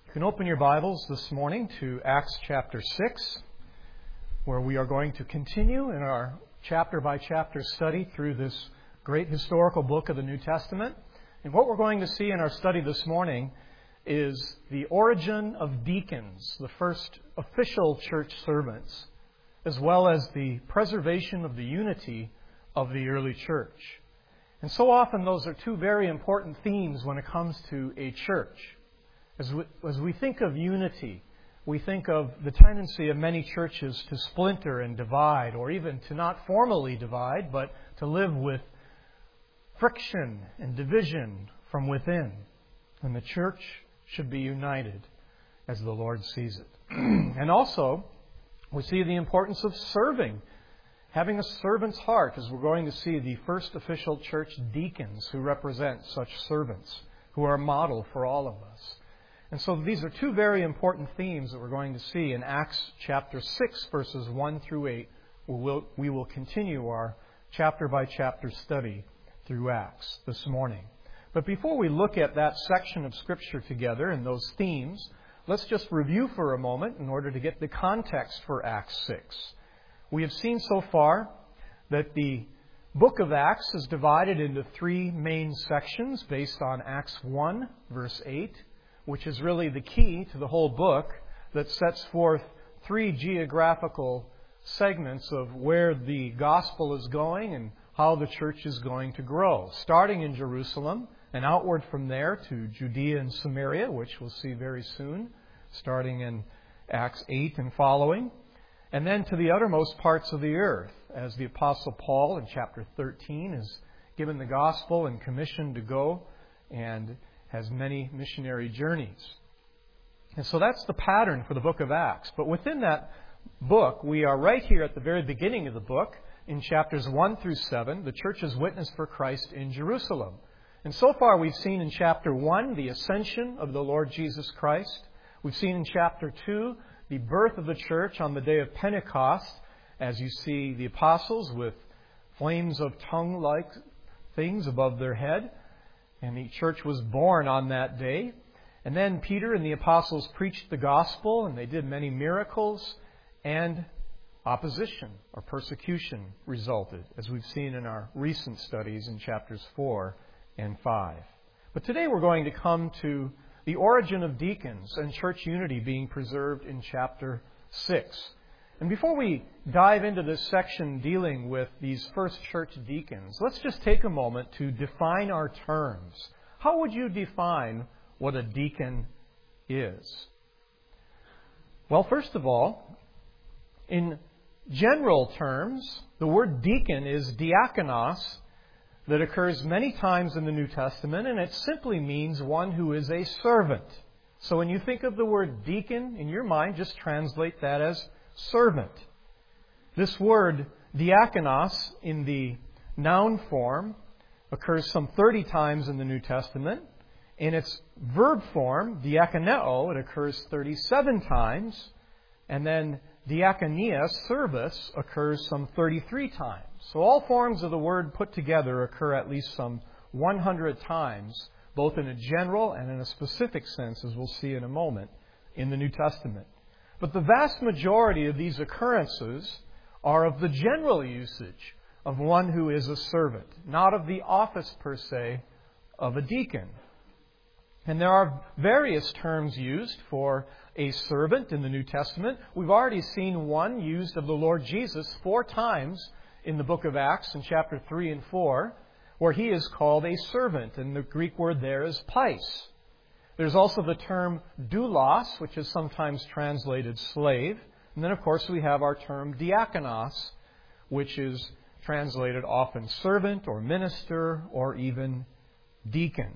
You can open your Bibles this morning to Acts chapter 6, where we are going to continue in our chapter-by-chapter study through this great historical book of the New Testament. And what we're going to see in our study this morning is the origin of deacons, the first official church servants, as well as the preservation of the unity of the early church. And so often those are two very important themes when it comes to a church. As we think of unity, we think of the tendency of many churches to splinter and divide, or even to not formally divide, but to live with friction and division from within. And the church should be united as the Lord sees it. And also, we see the importance of serving, having a servant's heart, as we're going to see the first official church deacons who represent such servants, who are a model for all of us. And so these are two very important themes that we're going to see in Acts chapter 6, verses 1 through 8. We will continue our chapter-by-chapter study through Acts this morning. But before we look at that section of Scripture together and those themes, let's just review for a moment in order to get the context for Acts 6. We have seen so far that the book of Acts is divided into three main sections based on Acts 1, verse 8, which is really the key to the whole book, that sets forth three geographical segments of where the gospel is going and how the church is going to grow, starting in Jerusalem and outward from there to Judea and Samaria, which we'll see very soon, starting in Acts 8 and following, and then to the uttermost parts of the earth, as the Apostle Paul in chapter 13 is given the gospel and commissioned to go and has many missionary journeys. And so that's the pattern for the book of Acts. But within that book, we are right here at the very beginning of the book, in chapters 1 through 7, the church's witness for Christ in Jerusalem. And so far we've seen in chapter 1 the ascension of the Lord Jesus Christ. We've seen in chapter 2 the birth of the church on the day of Pentecost, as you see the apostles with flames of tongue-like things above their head. And the church was born on that day. And then Peter and the apostles preached the gospel, and they did many miracles, and opposition or persecution resulted, as we've seen in our recent studies in chapters 4 and 5. But today we're going to come to the origin of deacons and church unity being preserved in chapter 6. And before we dive into this section dealing with these first church deacons, let's just take a moment to define our terms. How would you define what a deacon is? Well, first of all, in general terms, the word deacon is diakonos, that occurs many times in the New Testament, and it simply means one who is a servant. So when you think of the word deacon in your mind, just translate that as servant. This word diakonos in the noun form occurs some 30 times in the New Testament. In its verb form, diakoneo, it occurs 37 times. And then diakonia, service, occurs some 33 times. So all forms of the word put together occur at least some 100 times, both in a general and in a specific sense, as we'll see in a moment, in the New Testament. But the vast majority of these occurrences are of the general usage of one who is a servant, not of the office per se of a deacon. And there are various terms used for a servant in the New Testament. We've already seen one used of the Lord Jesus 4 times in the book of Acts in chapter 3 and 4, where he is called a servant, and the Greek word there is pais. There's also the term doulos, which is sometimes translated slave. And then, of course, we have our term diakonos, which is translated often servant or minister or even deacon.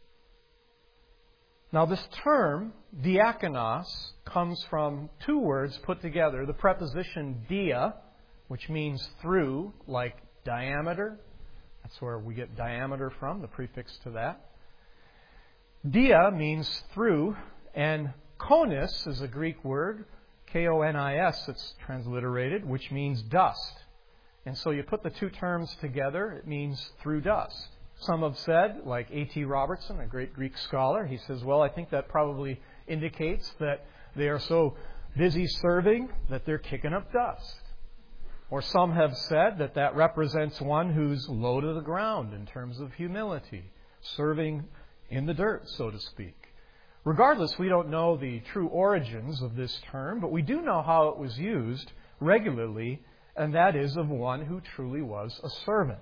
Now, this term, diakonos, comes from 2 words put together. The preposition dia, which means through, like diameter. That's where we get diameter from, the prefix to that. Dia means through, and konis is a Greek word, K-O-N-I-S, it's transliterated, which means dust. And so you put the two terms together, it means through dust. Some have said, like A.T. Robertson, a great Greek scholar, he says, well, I think that probably indicates that they are so busy serving that they're kicking up dust. Or some have said that that represents one who's low to the ground in terms of humility, serving in the dirt, so to speak. Regardless, we don't know the true origins of this term, but we do know how it was used regularly, and that is of one who truly was a servant.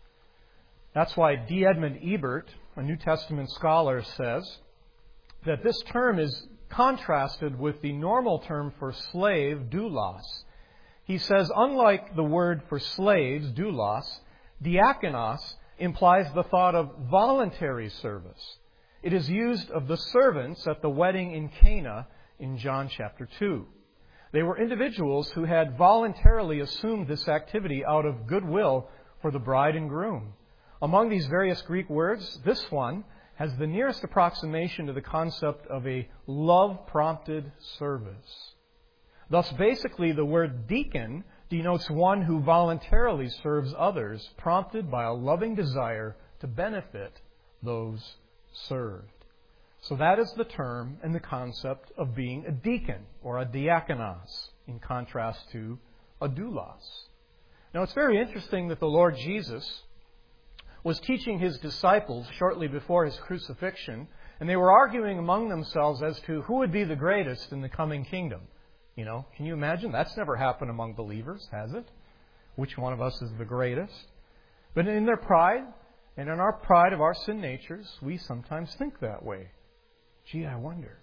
That's why D. Edmund Ebert, a New Testament scholar, says that this term is contrasted with the normal term for slave, doulos. He says, unlike the word for slaves, doulos, diakonos implies the thought of voluntary service. It is used of the servants at the wedding in Cana in John chapter 2. They were individuals who had voluntarily assumed this activity out of goodwill for the bride and groom. Among these various Greek words, this one has the nearest approximation to the concept of a love-prompted service. Thus, basically, the word deacon denotes one who voluntarily serves others, prompted by a loving desire to benefit those served. So that is the term and the concept of being a deacon or a diakonos, in contrast to a doulos. Now, it's very interesting that the Lord Jesus was teaching His disciples shortly before His crucifixion, and they were arguing among themselves as to who would be the greatest in the coming kingdom. You know, can you imagine? That's never happened among believers, has it? Which one of us is the greatest? But in their pride, and in our pride of our sin natures, we sometimes think that way. Gee, I wonder.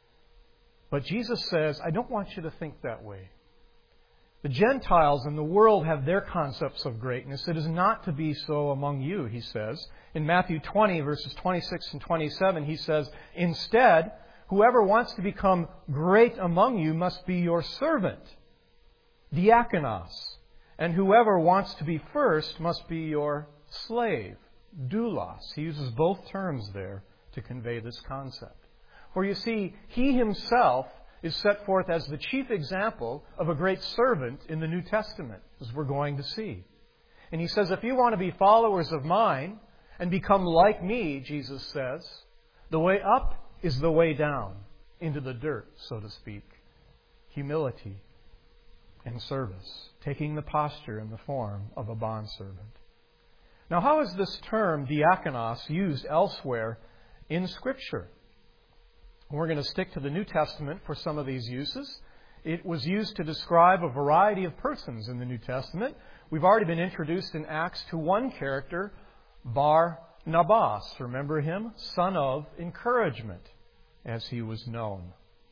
But Jesus says, I don't want you to think that way. The Gentiles in the world have their concepts of greatness. It is not to be so among you, He says. In Matthew 20, verses 26 and 27, He says, instead, whoever wants to become great among you must be your servant, diakonos. And whoever wants to be first must be your slave, doulos. He uses both terms there to convey this concept. For you see, He Himself is set forth as the chief example of a great servant in the New Testament, as we're going to see. And He says, if you want to be followers of mine and become like me, Jesus says, the way up is the way down into the dirt, so to speak. Humility and service, taking the posture and the form of a bondservant. Now, how is this term, diakonos, used elsewhere in Scripture? We're going to stick to the New Testament for some of these uses. It was used to describe a variety of persons in the New Testament. We've already been introduced in Acts to one character, Barnabas. Remember him? Son of encouragement, as he was known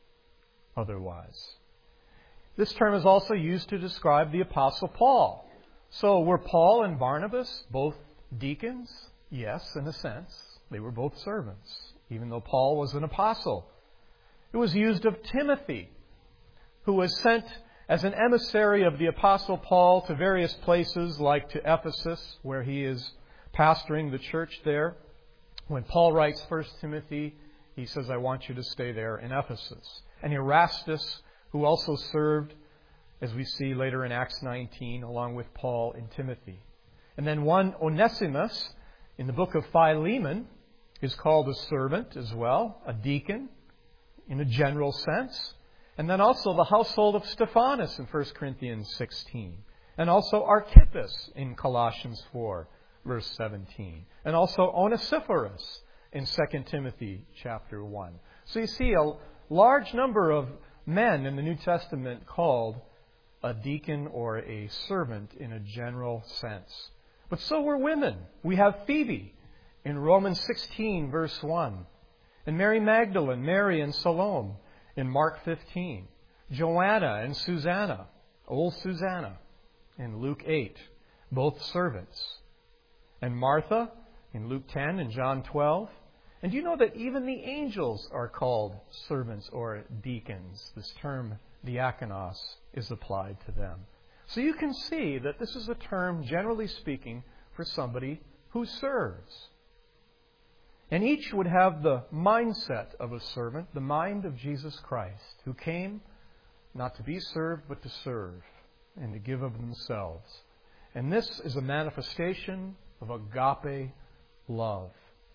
otherwise. This term is also used to describe the Apostle Paul. So were Paul and Barnabas both deacons? Yes, in a sense. They were both servants, even though Paul was an apostle. It was used of Timothy, who was sent as an emissary of the Apostle Paul to various places, like to Ephesus, where he is pastoring the church there. When Paul writes 1 Timothy, he says, I want you to stay there in Ephesus. And Erastus, who also served, as we see later in Acts 19, along with Paul and Timothy. And then one Onesimus, in the book of Philemon, is called a servant as well, a deacon in a general sense. And then also the household of Stephanas in 1 Corinthians 16. And also Archippus in Colossians 4, verse 17. And also Onesiphorus in 2 Timothy chapter 1. So you see a large number of men in the New Testament called a deacon or a servant in a general sense. But so were women. We have Phoebe in Romans 16, verse 1. And Mary Magdalene, Mary and Salome in Mark 15. Joanna and Susanna, old Susanna, in Luke 8, both servants. And Martha in Luke 10 and John 12. And do you know that even the angels are called servants or deacons? This term diakonos is applied to them. So you can see that this is a term, generally speaking, for somebody who serves. And each would have the mindset of a servant, the mind of Jesus Christ, who came not to be served, but to serve and to give of themselves. And this is a manifestation of agape love.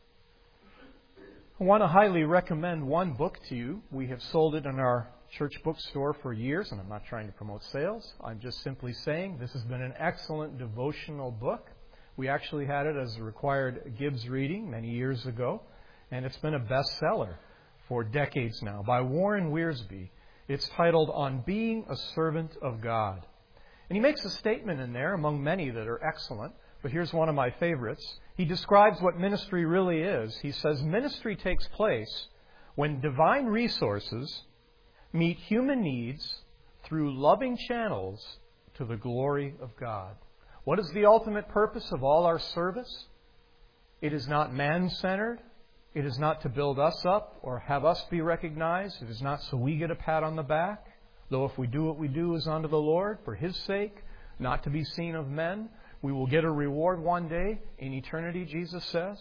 I want to highly recommend one book to you. We have sold it in our church bookstore for years, and I'm not trying to promote sales. I'm just simply saying this has been an excellent devotional book. We actually had it as a required Gibbs reading many years ago, and it's been a bestseller for decades now by Warren Wiersbe. It's titled On Being a Servant of God. And he makes a statement in there, among many that are excellent, but here's one of my favorites. He describes what ministry really is. He says, ministry takes place when divine resources meet human needs through loving channels to the glory of God. What is the ultimate purpose of all our service? It is not man-centered. It is not to build us up or have us be recognized. It is not so we get a pat on the back. Though if we do what we do is unto the Lord, for His sake, not to be seen of men, we will get a reward one day in eternity, Jesus says.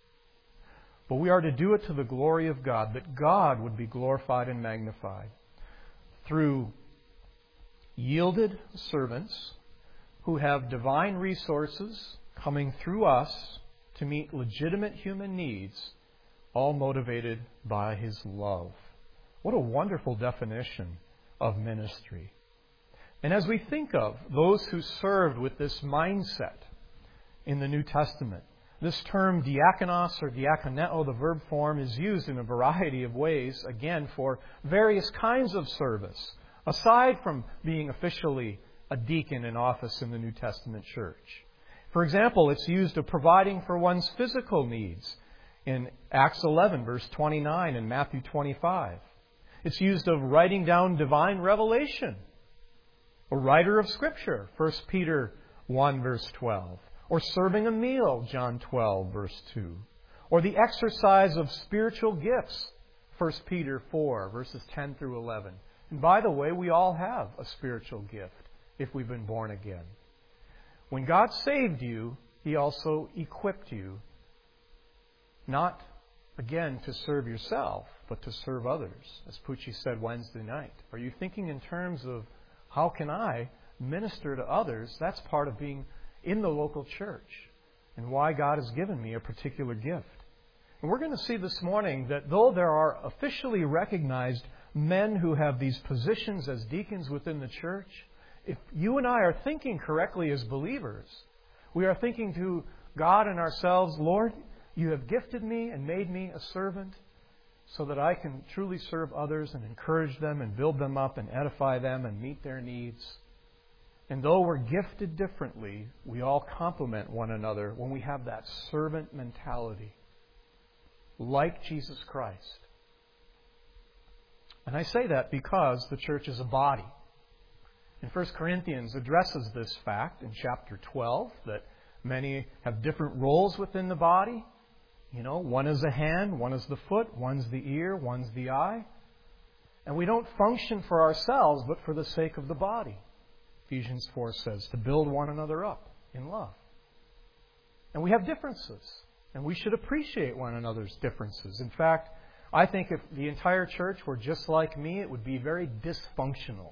But we are to do it to the glory of God, that God would be glorified and magnified through yielded servants who have divine resources coming through us to meet legitimate human needs, all motivated by His love. What a wonderful definition of ministry. And as we think of those who served with this mindset in the New Testament, this term diakonos or diakoneo, the verb form, is used in a variety of ways, again, for various kinds of service, aside from being officially a deacon in office in the New Testament church. For example, it's used of providing for one's physical needs in Acts 11, verse 29, and Matthew 25. It's used of writing down divine revelation. A writer of Scripture, 1 Peter 1, verse 12. Or serving a meal, John 12, verse 2. Or the exercise of spiritual gifts, 1 Peter 4, verses 10 through 11. And by the way, we all have a spiritual gift if we've been born again. When God saved you, He also equipped you, not, again, to serve yourself, but to serve others, as Pucci said Wednesday night. Are you thinking in terms of how can I minister to others? That's part of being in the local church and why God has given me a particular gift. And we're going to see this morning that though there are officially recognized men who have these positions as deacons within the church, if you and I are thinking correctly as believers, we are thinking to God and ourselves, Lord, You have gifted me and made me a servant so that I can truly serve others and encourage them and build them up and edify them and meet their needs. And though we're gifted differently, we all complement one another when we have that servant mentality, like Jesus Christ. And I say that because the church is a body. And 1 Corinthians addresses this fact in chapter 12, that many have different roles within the body. You know, one is the hand, one is the foot, one's the ear, one's the eye. And we don't function for ourselves, but for the sake of the body. Ephesians 4 says, to build one another up in love. And we have differences, and we should appreciate one another's differences. In fact, I think if the entire church were just like me, it would be very dysfunctional.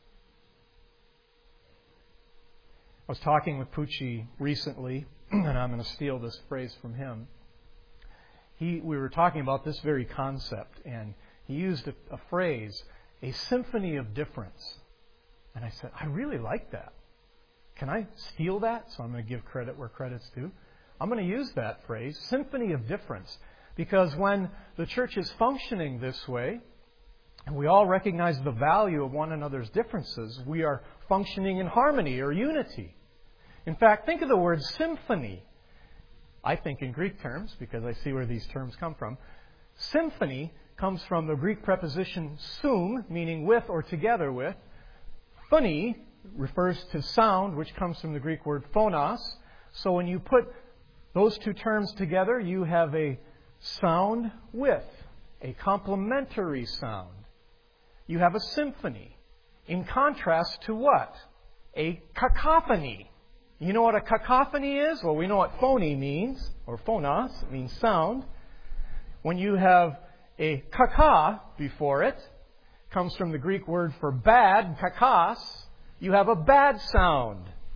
I was talking with Pucci recently, and I'm going to steal this phrase from him. We were talking about this very concept, and he used a phrase, a symphony of difference. And I said, I really like that. Can I steal that? So I'm going to give credit where credit's due. I'm going to use that phrase, symphony of difference, because when the church is functioning this way, and we all recognize the value of one another's differences, we are functioning in harmony or unity. In fact, think of the word symphony. I think in Greek terms, because I see where these terms come from. Symphony comes from the Greek preposition sum, meaning with or together with. Phony refers to sound, which comes from the Greek word phonos. So when you put those two terms together, you have a sound with, a complementary sound. You have a symphony. In contrast to what? A cacophony. You know what a cacophony is? Well, we know what phony means, or phonos, it means sound. When you have a kaka before it, comes from the Greek word for bad, kakos, you have a bad sound.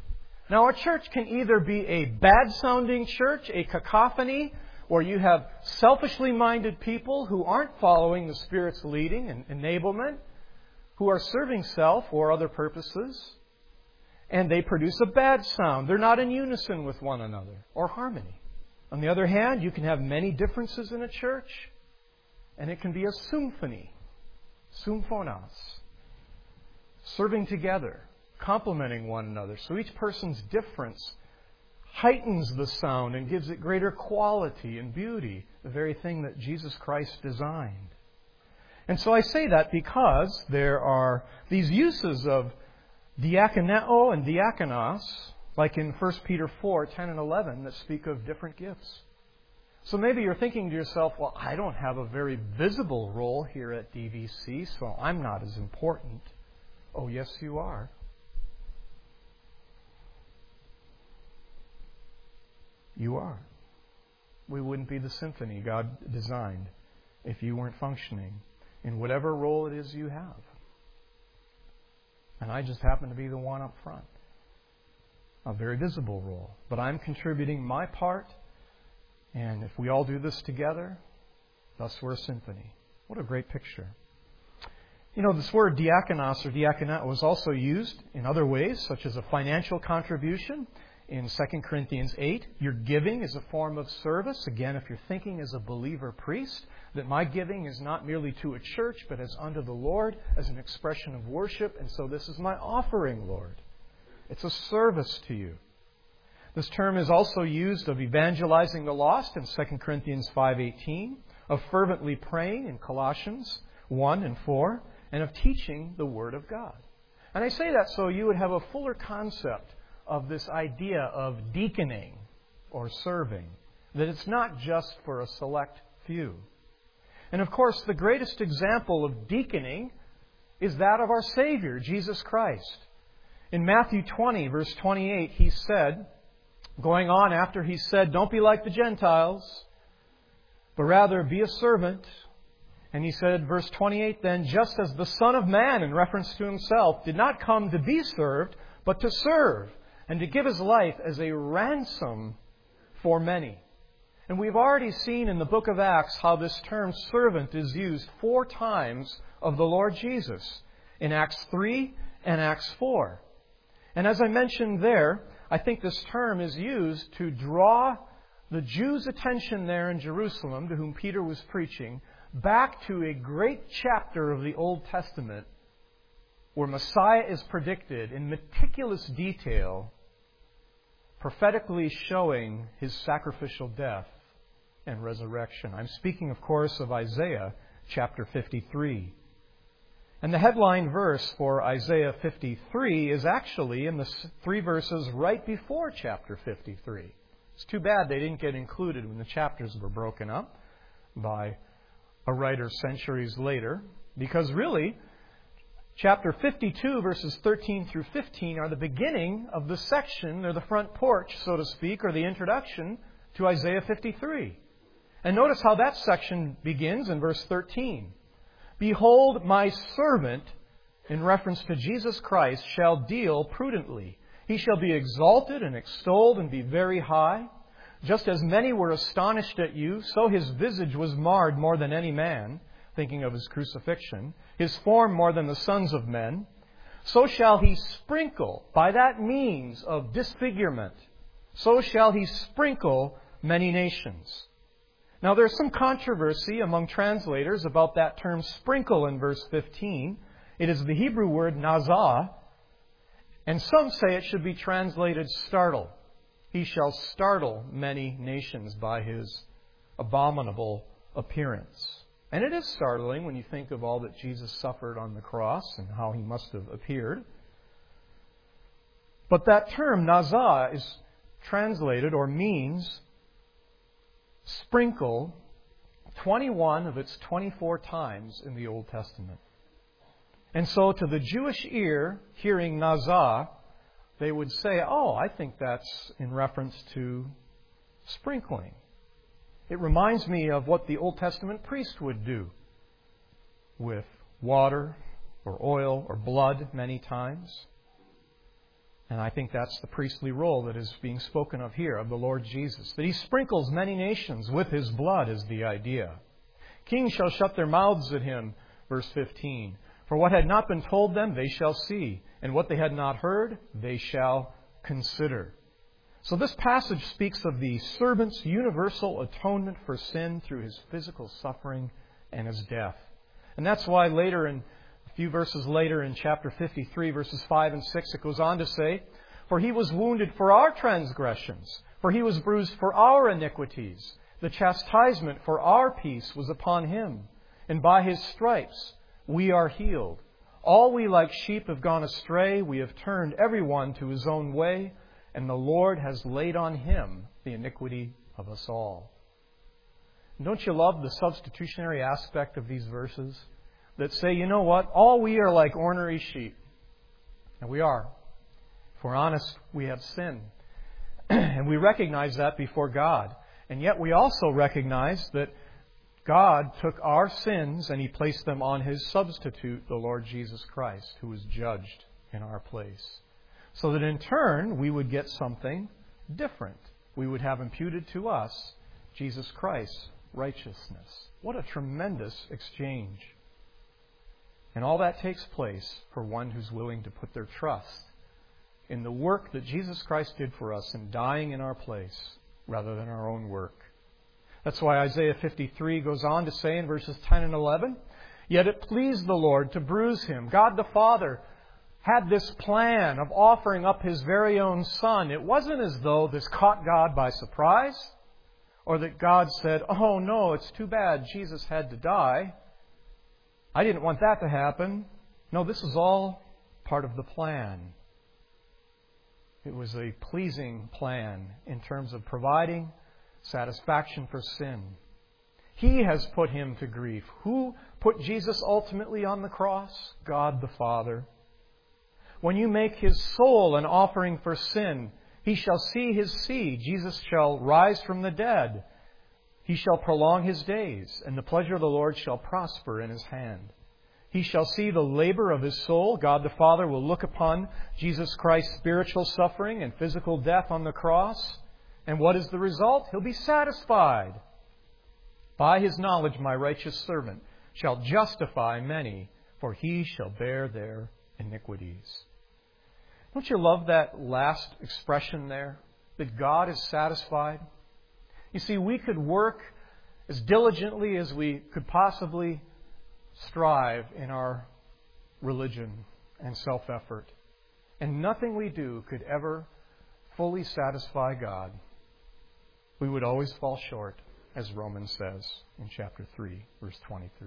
Now, a church can either be a bad-sounding church, a cacophony, or you have selfishly minded people who aren't following the Spirit's leading and enablement, who are serving self or other purposes, and they produce a bad sound. They're not in unison with one another or harmony. On the other hand, you can have many differences in a church, and it can be a symphony, symphonos, serving together, complementing one another. So each person's difference heightens the sound and gives it greater quality and beauty, the very thing that Jesus Christ designed. And so I say that because there are these uses of diakoneo and diakonos, like in 1 Peter 4, 10 and 11, that speak of different gifts. So maybe you're thinking to yourself, well, I don't have a very visible role here at DVC, so I'm not as important. Oh, yes, you are. You are. We wouldn't be the symphony God designed if you weren't functioning in whatever role it is you have. And I just happen to be the one up front. A very visible role. But I'm contributing my part, and if we all do this together, thus we're a symphony. What a great picture. You know, this word diakonos or diakonat was also used in other ways, such as a financial contribution. In 2 Corinthians 8, your giving is a form of service. Again, if you're thinking as a believer priest, that my giving is not merely to a church, but as unto the Lord, as an expression of worship. And so this is my offering, Lord. It's a service to you. This term is also used of evangelizing the lost in 2 Corinthians 5:18, of fervently praying in Colossians 1 and 4, and of teaching the Word of God. And I say that so you would have a fuller concept of this idea of deaconing or serving, that it's not just for a select few. And of course, the greatest example of deaconing is that of our Savior, Jesus Christ. In Matthew 20, verse 28, He said, going on after He said, don't be like the Gentiles, but rather be a servant. And He said, verse 28, then, just as the Son of Man, in reference to Himself, did not come to be served, but to serve, and to give His life as a ransom for many. And we've already seen in the book of Acts how this term servant is used 4 times of the Lord Jesus, in Acts 3 and Acts 4. And as I mentioned there, I think this term is used to draw the Jews' attention there in Jerusalem, to whom Peter was preaching, back to a great chapter of the Old Testament where Messiah is predicted in meticulous detail, prophetically showing His sacrificial death and resurrection. I'm speaking, of course, of Isaiah chapter 53. And the headline verse for Isaiah 53 is actually in the 3 verses right before chapter 53. It's too bad they didn't get included when the chapters were broken up by a writer centuries later, because really, chapter 52, verses 13 through 15, are the beginning of the section, or the front porch, so to speak, or the introduction to Isaiah 53. And notice how that section begins in verse 13. Behold, my servant, in reference to Jesus Christ, shall deal prudently. He shall be exalted and extolled and be very high. Just as many were astonished at you, so His visage was marred more than any man, thinking of His crucifixion, His form more than the sons of men. So shall He sprinkle, by that means of disfigurement, so shall He sprinkle many nations. Now there's some controversy among translators about that term sprinkle in verse 15. It is the Hebrew word nazah, and some say it should be translated startle. He shall startle many nations by His abominable appearance. And it is startling when you think of all that Jesus suffered on the cross and how He must have appeared. But that term, nazah, is translated or means sprinkle 21 of its 24 times in the Old Testament. And so to the Jewish ear, hearing nazah, they would say, oh, I think that's in reference to sprinkling. It reminds me of what the Old Testament priest would do with water or oil or blood many times. And I think that's the priestly role that is being spoken of here, of the Lord Jesus. That He sprinkles many nations with His blood is the idea. Kings shall shut their mouths at Him, verse 15. For what had not been told them, they shall see. And what they had not heard, they shall consider. So this passage speaks of the servant's universal atonement for sin through His physical suffering and His death. And that's why later, a few verses later in chapter 53, verses 5 and 6, it goes on to say, For He was wounded for our transgressions, for He was bruised for our iniquities. The chastisement for our peace was upon Him, and by His stripes we are healed. All we like sheep have gone astray. We have turned every one to his own way, and the Lord has laid on Him the iniquity of us all. And don't you love the substitutionary aspect of these verses that say, you know what? All we are like ornery sheep. And we are. If we're honest, we have sin. And we recognize that before God. And yet we also recognize that God took our sins and He placed them on His substitute, the Lord Jesus Christ, who was judged in our place. So that in turn, we would get something different. We would have imputed to us Jesus Christ's righteousness. What a tremendous exchange. And all that takes place for one who's willing to put their trust in the work that Jesus Christ did for us in dying in our place rather than our own work. That's why Isaiah 53 goes on to say in verses 10 and 11, Yet it pleased the Lord to bruise Him. God the Father had this plan of offering up His very own Son. It wasn't as though this caught God by surprise, or that God said, oh no, it's too bad Jesus had to die. I didn't want that to happen. No, this is all part of the plan. It was a pleasing plan in terms of providing satisfaction for sin. He has put Him to grief. Who put Jesus ultimately on the cross? God the Father. When you make His soul an offering for sin, He shall see His seed. Jesus shall rise from the dead. He shall prolong His days, and the pleasure of the Lord shall prosper in His hand. He shall see the labor of His soul. God the Father will look upon Jesus Christ's spiritual suffering and physical death on the cross. And what is the result? He'll be satisfied. By His knowledge, my righteous servant shall justify many, for he shall bear their iniquities. Don't you love that last expression there? That God is satisfied? You see, we could work as diligently as we could possibly strive in our religion and self-effort. And nothing we do could ever fully satisfy God. We would always fall short, as Romans says in chapter 3, verse 23.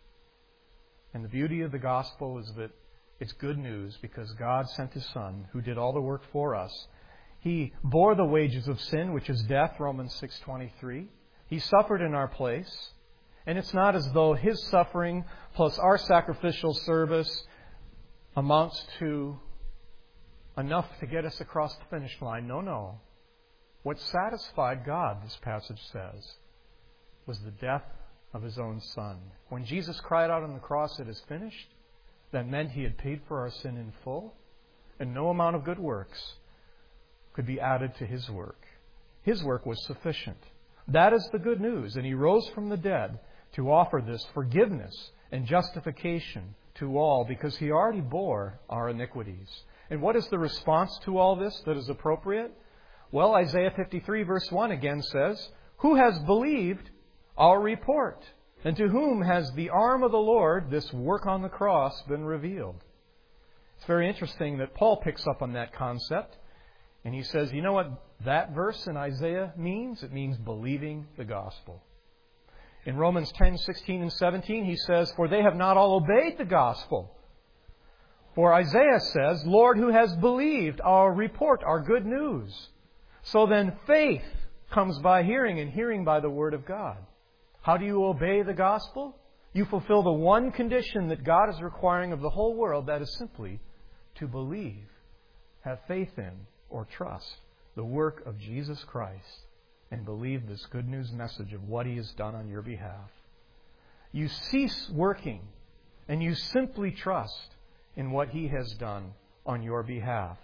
And the beauty of the gospel is that it's good news because God sent His Son, who did all the work for us. He bore the wages of sin, which is death, Romans 6:23. He suffered in our place. And it's not as though His suffering plus our sacrificial service amounts to enough to get us across the finish line. No. What satisfied God, this passage says, was the death of His own Son. When Jesus cried out on the cross, "It is finished," that meant He had paid for our sin in full, and no amount of good works could be added to His work. His work was sufficient. That is the good news. And He rose from the dead to offer this forgiveness and justification to all because He already bore our iniquities. And what is the response to all this that is appropriate? Well, Isaiah 53 verse 1 again says, "Who has believed our report? And to whom has the arm of the Lord, this work on the cross, been revealed?" It's very interesting that Paul picks up on that concept. And he says, you know what that verse in Isaiah means? It means believing the gospel. In Romans 10:16 and 17, he says, "For they have not all obeyed the gospel." For Isaiah says, "Lord, who has believed our report, our good news?" So then faith comes by hearing, and hearing by the word of God. How do you obey the gospel? You fulfill the one condition that God is requiring of the whole world, that is simply to believe, have faith in, or trust the work of Jesus Christ and believe this good news message of what He has done on your behalf. You cease working and you simply trust in what He has done on your behalf.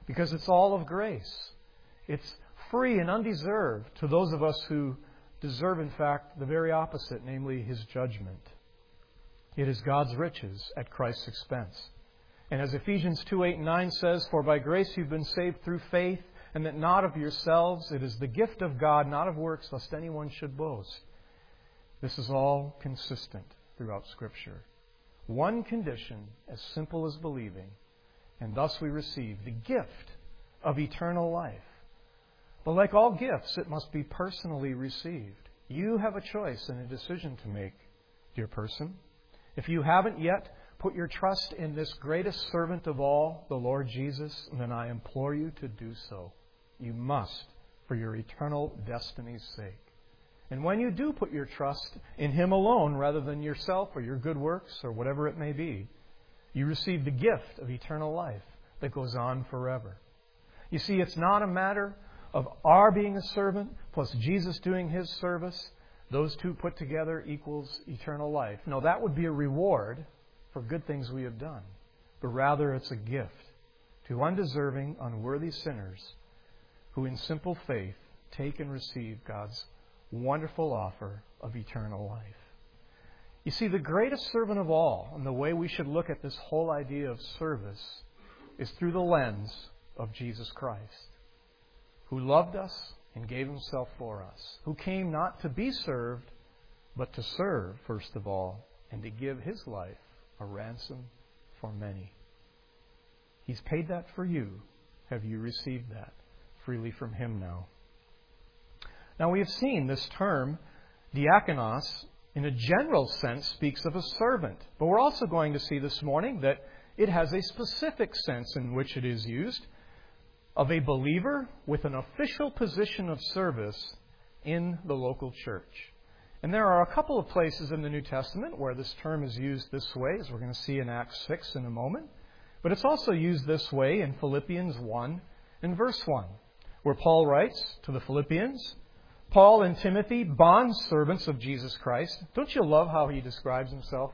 because it's all of grace. It's free and undeserved to those of us who deserve, in fact, the very opposite, namely His judgment. It is God's riches at Christ's expense. And as Ephesians 2:8-9 says, "For by grace you've been saved through faith, and that not of yourselves. It is the gift of God, not of works, lest anyone should boast." This is all consistent throughout Scripture. One condition, as simple as believing, and thus we receive the gift of eternal life. But like all gifts, it must be personally received. You have a choice and a decision to make, dear person. If you haven't yet put your trust in this greatest servant of all, the Lord Jesus, then I implore you to do so. You must, for your eternal destiny's sake. And when you do put your trust in Him alone, rather than yourself or your good works or whatever it may be, you receive the gift of eternal life that goes on forever. You see, it's not a matter of our being a servant plus Jesus doing His service. Those two put together equals eternal life. No, that would be a reward for good things we have done. But rather it's a gift to undeserving, unworthy sinners who in simple faith take and receive God's wonderful offer of eternal life. You see, the greatest servant of all, and the way we should look at this whole idea of service, is through the lens of Jesus Christ, who loved us and gave Himself for us, who came not to be served, but to serve, first of all, and to give His life a ransom for many. He's paid that for you. Have you received that freely from Him now? Now, we have seen this term, diakonos, in a general sense speaks of a servant. But we're also going to see this morning that it has a specific sense in which it is used, of a believer with an official position of service in the local church. And there are a couple of places in the New Testament where this term is used this way, as we're going to see in Acts 6 in a moment. But it's also used this way in Philippians 1 and verse 1, where Paul writes to the Philippians, "Paul and Timothy, bondservants of Jesus Christ." Don't you love how he describes himself?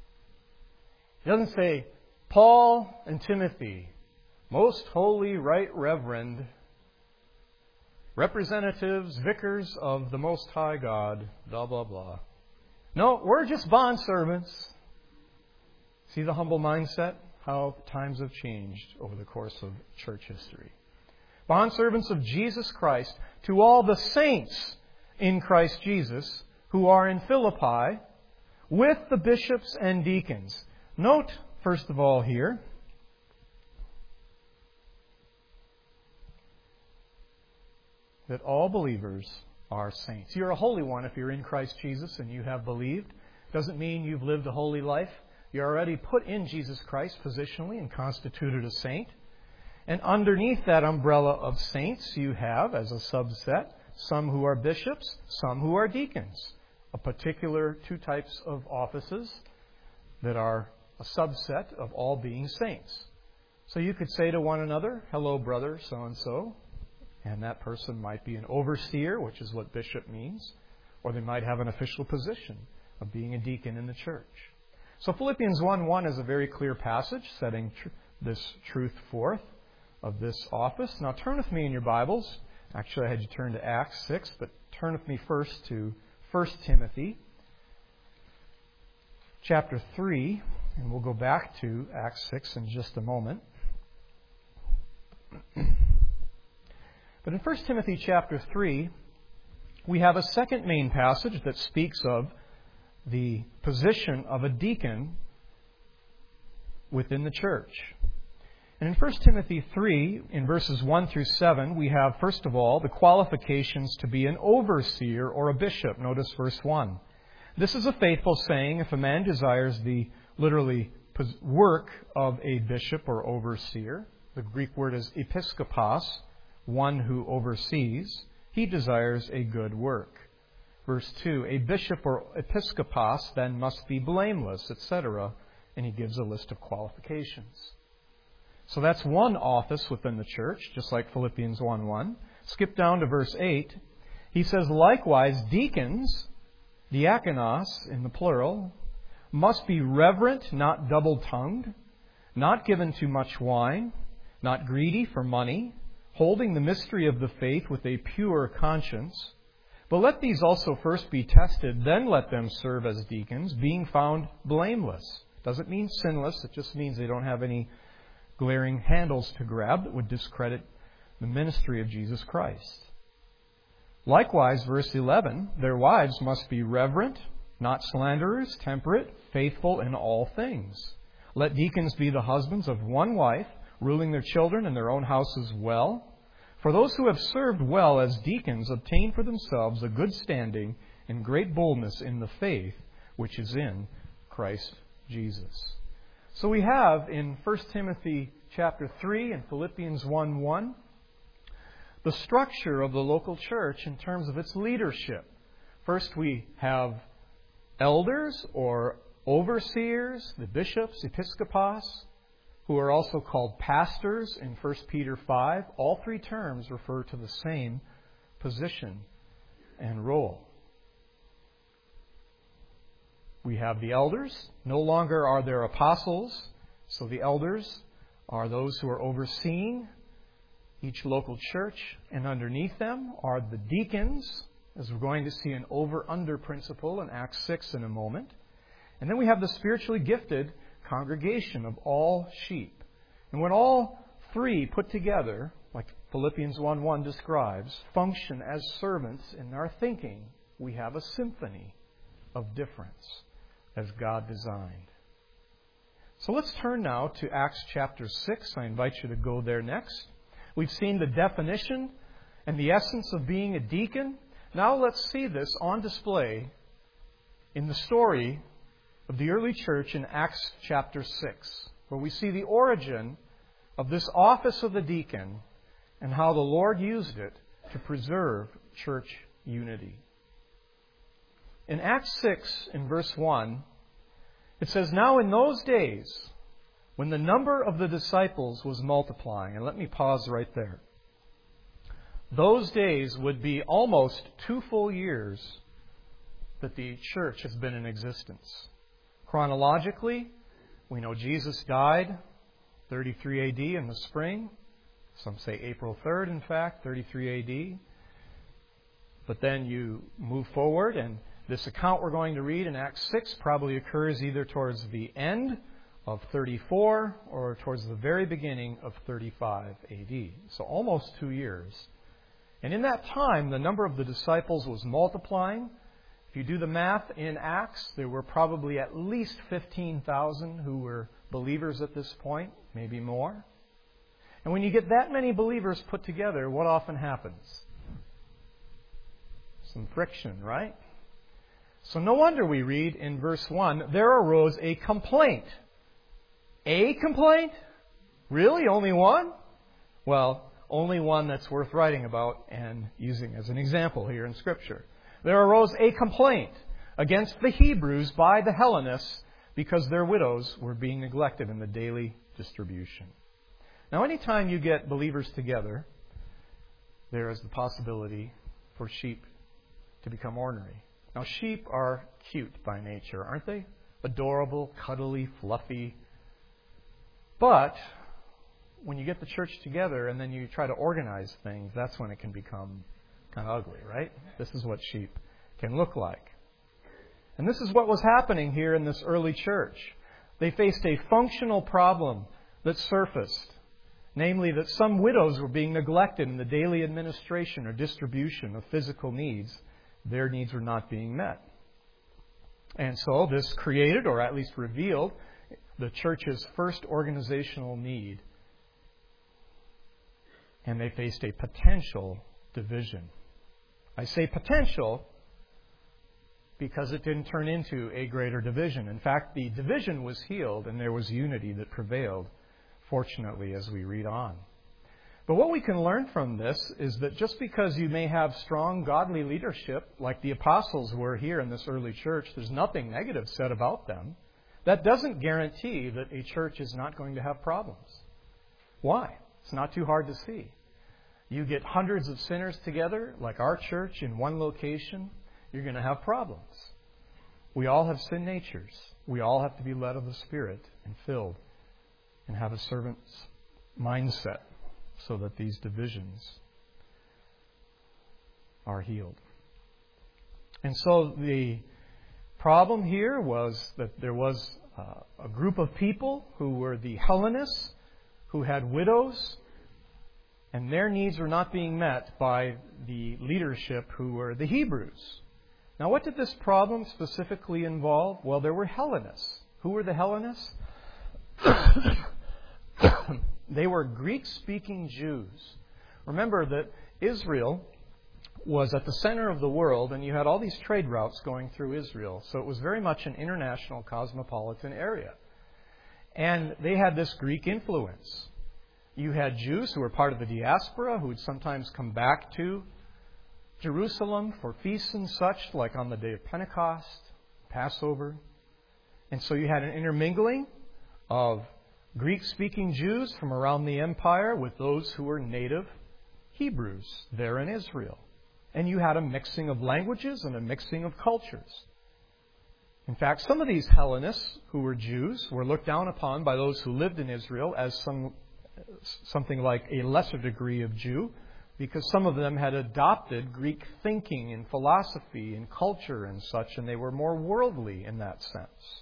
He doesn't say, "Paul and Timothy, most holy, right reverend, representatives, vicars of the Most High God, blah, blah, blah." No, we're just bondservants. See the humble mindset? How times have changed over the course of church history. Bondservants of Jesus Christ to all the saints in Christ Jesus who are in Philippi with the bishops and deacons. Note, first of all here, that all believers are saints. You're a holy one if you're in Christ Jesus and you have believed. Doesn't mean you've lived a holy life. You're already put in Jesus Christ positionally and constituted a saint. And underneath that umbrella of saints, you have, as a subset, some who are bishops, some who are deacons. A particular two types of offices that are a subset of all being saints. So you could say to one another, "Hello, brother so-and-so." And that person might be an overseer, which is what bishop means. Or they might have an official position of being a deacon in the church. So Philippians 1:1 is a very clear passage setting this truth forth of this office. Now turn with me in your Bibles. Actually, I had you turn to Acts 6, but turn with me first to 1 Timothy chapter 3. And we'll go back to Acts 6 in just a moment. But in 1 Timothy chapter 3, we have a second main passage that speaks of the position of a deacon within the church. And in 1 Timothy 3, in verses 1 through 7, we have, first of all, the qualifications to be an overseer or a bishop. Notice verse 1. "This is a faithful saying, if a man desires the, literally, work of a bishop or overseer." The Greek word is episkopos, one who oversees. He desires a good work. Verse 2, "A bishop or episkopos then must be blameless," etc. And he gives a list of qualifications. So that's one office within the church, just like Philippians 1:1. Skip down to verse 8. He says, "Likewise, deacons," diakonos in the plural, "must be reverent, not double-tongued, not given to much wine, not greedy for money, holding the mystery of the faith with a pure conscience. But let these also first be tested, then let them serve as deacons, being found blameless. Doesn't mean sinless, it just means they don't have any glaring handles to grab that would discredit the ministry of Jesus Christ. Likewise, verse 11, their wives must be reverent, not slanderers, temperate, faithful in all things. Let deacons be the husbands of one wife, ruling their children and their own houses well. For those who have served well as deacons obtain for themselves a good standing and great boldness in the faith which is in Christ Jesus. So we have in 1 Timothy chapter 3 and Philippians 1:1 the structure of the local church in terms of its leadership. First we have elders or overseers, the bishops, episkopos, who are also called pastors in 1 Peter 5. All three terms refer to the same position and role. We have the elders. No longer are there apostles, so the elders are those who are overseeing each local church, and underneath them are the deacons, as we're going to see an over-under principle in Acts 6 in a moment. And then we have the spiritually gifted congregation of all sheep. And when all three put together, like Philippians 1:1 describes, function as servants in our thinking, we have a symphony of difference as God designed. So let's turn now to Acts chapter 6. I invite you to go there next. We've seen the definition and the essence of being a deacon. Now let's see this on display in the story of the early church in Acts chapter 6, where we see the origin of this office of the deacon and how the Lord used it to preserve church unity. In Acts 6, in verse 1, it says, "Now in those days, when the number of the disciples was multiplying," and let me pause right there. Those days would be almost 2 full years that the church has been in existence. Chronologically, we know Jesus died 33 AD in the spring. Some say April 3rd, in fact, 33 AD. But then you move forward, and this account we're going to read in Acts 6 probably occurs either towards the end of 34 or towards the very beginning of 35 AD. So almost 2 years. And in that time, the number of the disciples was multiplying. If you do the math in Acts, there were probably at least 15,000 who were believers at this point, maybe more. And when you get that many believers put together, what often happens? Some friction, right? So no wonder we read in verse 1, "There arose a complaint." A complaint? Really? Only one? Well, only one that's worth writing about and using as an example here in Scripture. There arose a complaint against the Hebrews by the Hellenists because their widows were being neglected in the daily distribution. Now, anytime you get believers together, there is the possibility for sheep to become ornery. Now, sheep are cute by nature, aren't they? Adorable, cuddly, fluffy. But when you get the church together and then you try to organize things, that's when it can become kind of ugly, right? This is what sheep can look like. And this is what was happening here in this early church. They faced a functional problem that surfaced, namely that some widows were being neglected in the daily administration or distribution of physical needs. Their needs were not being met. And so this created, or at least revealed, the church's first organizational need. And they faced a potential division. I say potential because it didn't turn into a greater division. In fact, the division was healed and there was unity that prevailed, fortunately, as we read on. But what we can learn from this is that just because you may have strong godly leadership, like the apostles were here in this early church, there's nothing negative said about them. That doesn't guarantee that a church is not going to have problems. Why? It's not too hard to see. You get hundreds of sinners together, like our church, in one location, you're going to have problems. We all have sin natures. We all have to be led of the Spirit and filled and have a servant's mindset so that these divisions are healed. And so the problem here was that there was a group of people who were the Hellenists, who had widows, and their needs were not being met by the leadership who were the Hebrews. Now, what did this problem specifically involve? Well, there were Hellenists. Who were the Hellenists? They were Greek-speaking Jews. Remember that Israel was at the center of the world, and you had all these trade routes going through Israel. So it was very much an international cosmopolitan area. And they had this Greek influence. You had Jews who were part of the diaspora who would sometimes come back to Jerusalem for feasts and such, like on the day of Pentecost, Passover. And so you had an intermingling of Greek-speaking Jews from around the empire with those who were native Hebrews there in Israel. And you had a mixing of languages and a mixing of cultures. In fact, some of these Hellenists who were Jews were looked down upon by those who lived in Israel as something like a lesser degree of Jew, because some of them had adopted Greek thinking and philosophy and culture and such, and they were more worldly in that sense.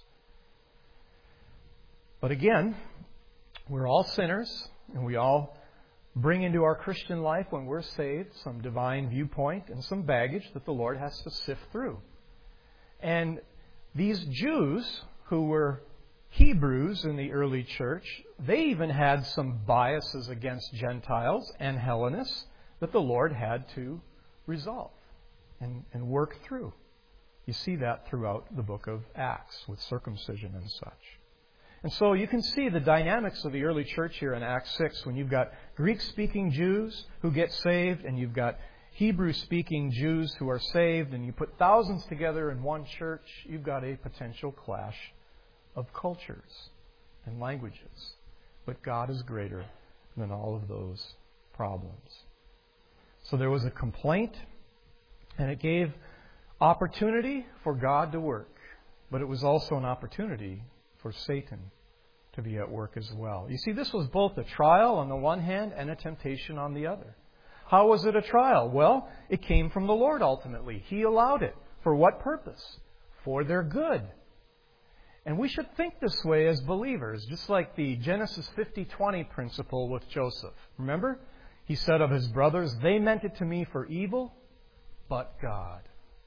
But again, we're all sinners, and we all bring into our Christian life, when we're saved, some divine viewpoint and some baggage that the Lord has to sift through. And these Jews, who were Hebrews in the early church, they even had some biases against Gentiles and Hellenists that the Lord had to resolve and work through. You see that throughout the book of Acts with circumcision and such. And so you can see the dynamics of the early church here in Acts 6 when you've got Greek-speaking Jews who get saved and you've got Hebrew-speaking Jews who are saved, and you put thousands together in one church, you've got a potential clash of cultures and languages. But God is greater than all of those problems. So there was a complaint, and it gave opportunity for God to work. But it was also an opportunity for Satan to be at work as well. You see, this was both a trial on the one hand and a temptation on the other. How was it a trial? Well, it came from the Lord ultimately. He allowed it. For what purpose? For their good. And we should think this way as believers, just like the Genesis 50:20 principle with Joseph. Remember? He said of his brothers, "They meant it to me for evil, but God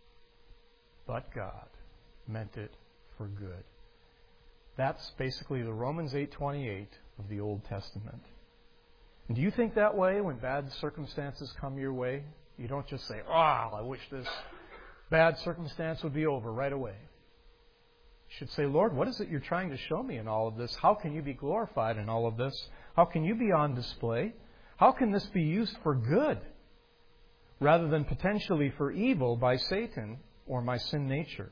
meant it for good." That's basically the Romans 8:28 of the Old Testament. And do you think that way when bad circumstances come your way? You don't just say, I wish this bad circumstance would be over right away. You should say, Lord, what is it you're trying to show me in all of this? How can you be glorified in all of this? How can you be on display? How can this be used for good rather than potentially for evil by Satan or my sin nature?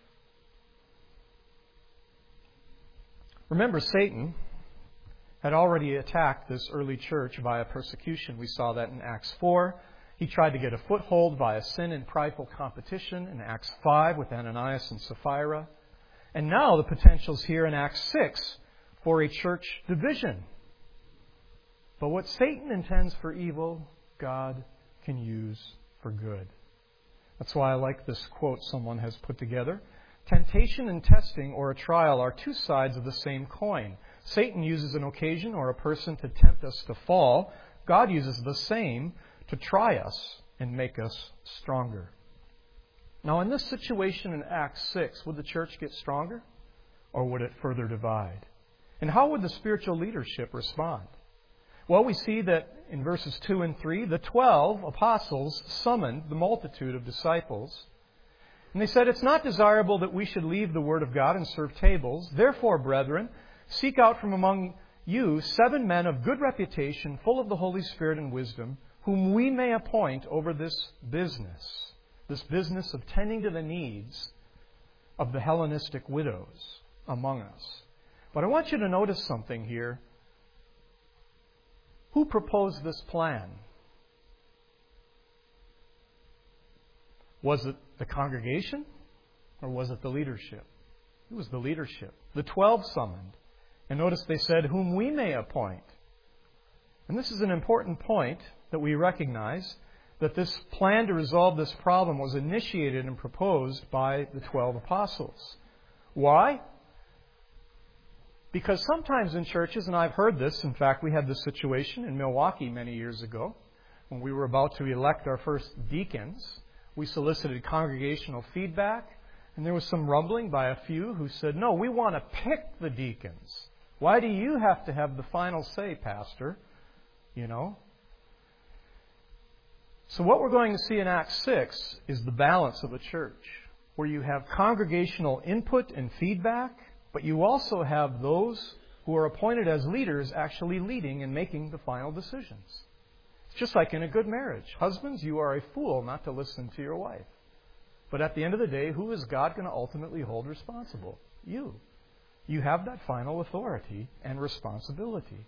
Remember, Satan had already attacked this early church via persecution. We saw that in Acts 4. He tried to get a foothold via sin and prideful competition in Acts 5 with Ananias and Sapphira. And now the potential's here in Acts 6 for a church division. But what Satan intends for evil, God can use for good. That's why I like this quote someone has put together. Temptation and testing or a trial are two sides of the same coin. Satan uses an occasion or a person to tempt us to fall. God uses the same to try us and make us stronger. Now, in this situation in Acts 6, would the church get stronger or would it further divide? And how would the spiritual leadership respond? Well, we see that in verses 2 and 3, the 12 apostles summoned the multitude of disciples. And they said, "It's not desirable that we should leave the Word of God and serve tables. Therefore, brethren, seek out from among you 7 men of good reputation, full of the Holy Spirit and wisdom, whom we may appoint over this business of tending to the needs of the Hellenistic widows among us." But I want you to notice something here. Who proposed this plan? Was it the congregation or was it the leadership? It was the leadership. The 12 summoned. And notice they said, "whom we may appoint And this is an important point that we recognize, that this plan to resolve this problem was initiated and proposed by the 12 apostles. Why? Because sometimes in churches, and I've heard this, in fact, we had this situation in Milwaukee many years ago, when we were about to elect our first deacons. We solicited congregational feedback, and there was some rumbling by a few who said, no, we want to pick the deacons. Why do you have to have the final say, Pastor? You know? So what we're going to see in Acts 6 is the balance of the church, where you have congregational input and feedback, but you also have those who are appointed as leaders actually leading and making the final decisions. It's just like in a good marriage. Husbands, you are a fool not to listen to your wife. But at the end of the day, who is God going to ultimately hold responsible? You. You have that final authority and responsibility.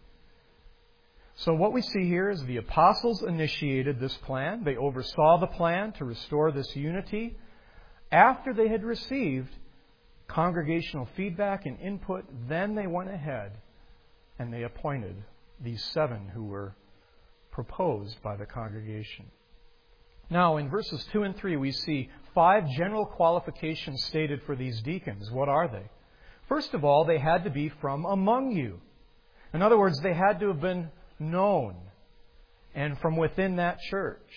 So what we see here is the apostles initiated this plan. They oversaw the plan to restore this unity. After they had received congregational feedback and input, then they went ahead and they appointed these 7 who were proposed by the congregation. Now, in verses 2 and 3, we see 5 general qualifications stated for these deacons. What are they? First of all, they had to be from among you. In other words, they had to have been known and from within that church.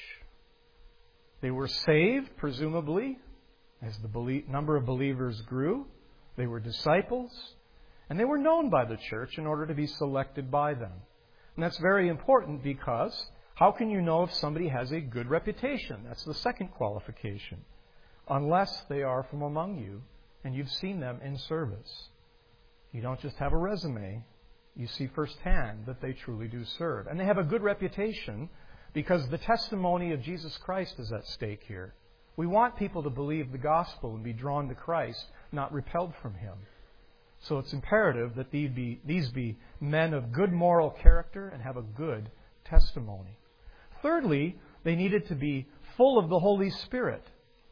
They were saved, presumably, as the number of believers grew. They were disciples, and they were known by the church in order to be selected by them. And that's very important, because how can you know if somebody has a good reputation? That's the second qualification. Unless they are from among you and you've seen them in service. You don't just have a resume. You see firsthand that they truly do serve. And they have a good reputation because the testimony of Jesus Christ is at stake here. We want people to believe the gospel and be drawn to Christ, not repelled from Him. So it's imperative that these be men of good moral character and have a good testimony. Thirdly, they needed to be full of the Holy Spirit.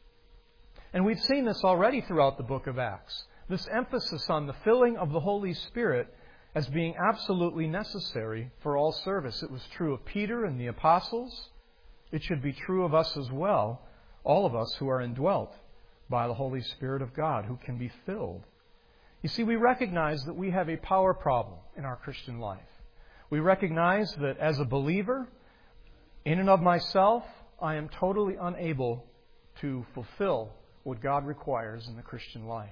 And we've seen this already throughout the book of Acts. This emphasis on the filling of the Holy Spirit as being absolutely necessary for all service. It was true of Peter and the apostles. It should be true of us as well, all of us who are indwelt by the Holy Spirit of God, who can be filled. You see, we recognize that we have a power problem in our Christian life. We recognize that as a believer, in and of myself, I am totally unable to fulfill what God requires in the Christian life.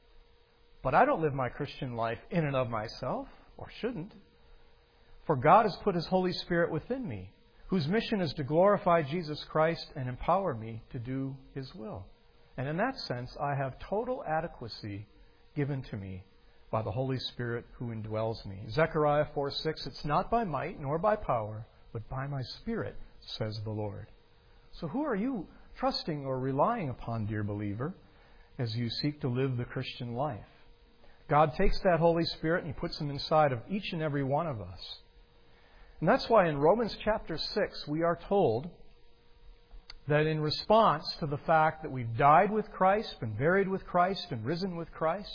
But I don't live my Christian life in and of myself, or shouldn't. For God has put His Holy Spirit within me, whose mission is to glorify Jesus Christ and empower me to do His will. And in that sense, I have total adequacy given to me by the Holy Spirit who indwells me. Zechariah 4:6, it's not by might nor by power, but by my Spirit, says the Lord. So who are you trusting or relying upon, dear believer, as you seek to live the Christian life? God takes that Holy Spirit and He puts Him inside of each and every one of us. And that's why in Romans chapter 6 we are told that in response to the fact that we've died with Christ, been buried with Christ, and risen with Christ,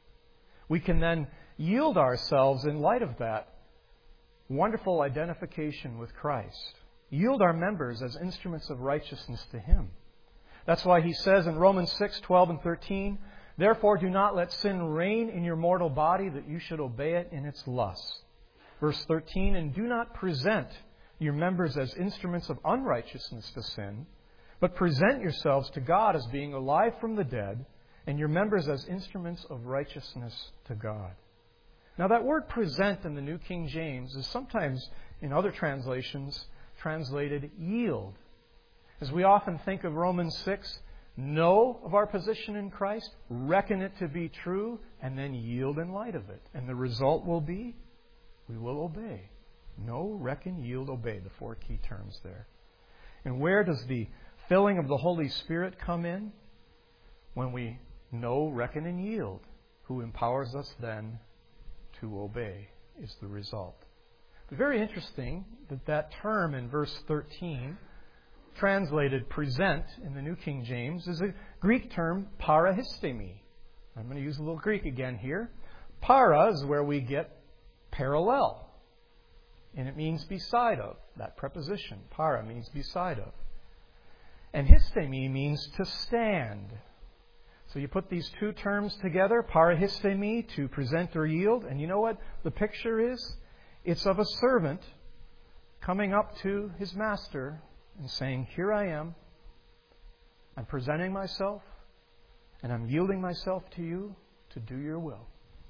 we can then yield ourselves in light of that wonderful identification with Christ. Yield our members as instruments of righteousness to Him. That's why he says in Romans 6:12 and 13, therefore do not let sin reign in your mortal body, that you should obey it in its lusts. Verse 13, and do not present your members as instruments of unrighteousness to sin, but present yourselves to God as being alive from the dead, and your members as instruments of righteousness to God. Now that word present in the New King James is sometimes in other translations translated yield. As we often think of Romans 6, know of our position in Christ, reckon it to be true, and then yield in light of it. And the result will be, we will obey. Know, reckon, yield, obey, the 4 key terms there. And where does the filling of the Holy Spirit come in? When we know, reckon, and yield, who empowers us then to obey, is the result. But very interesting that term in verse 13, translated present in the New King James, is a Greek term, parahistemi. I'm going to use a little Greek again here. Para is where we get parallel. And it means beside of. That preposition, para, means beside of. And histemi means to stand. So you put these two terms together, parahistemi, to present or yield. And you know what the picture is? It's of a servant coming up to his master and saying, here I am. I'm presenting myself and I'm yielding myself to you to do your will.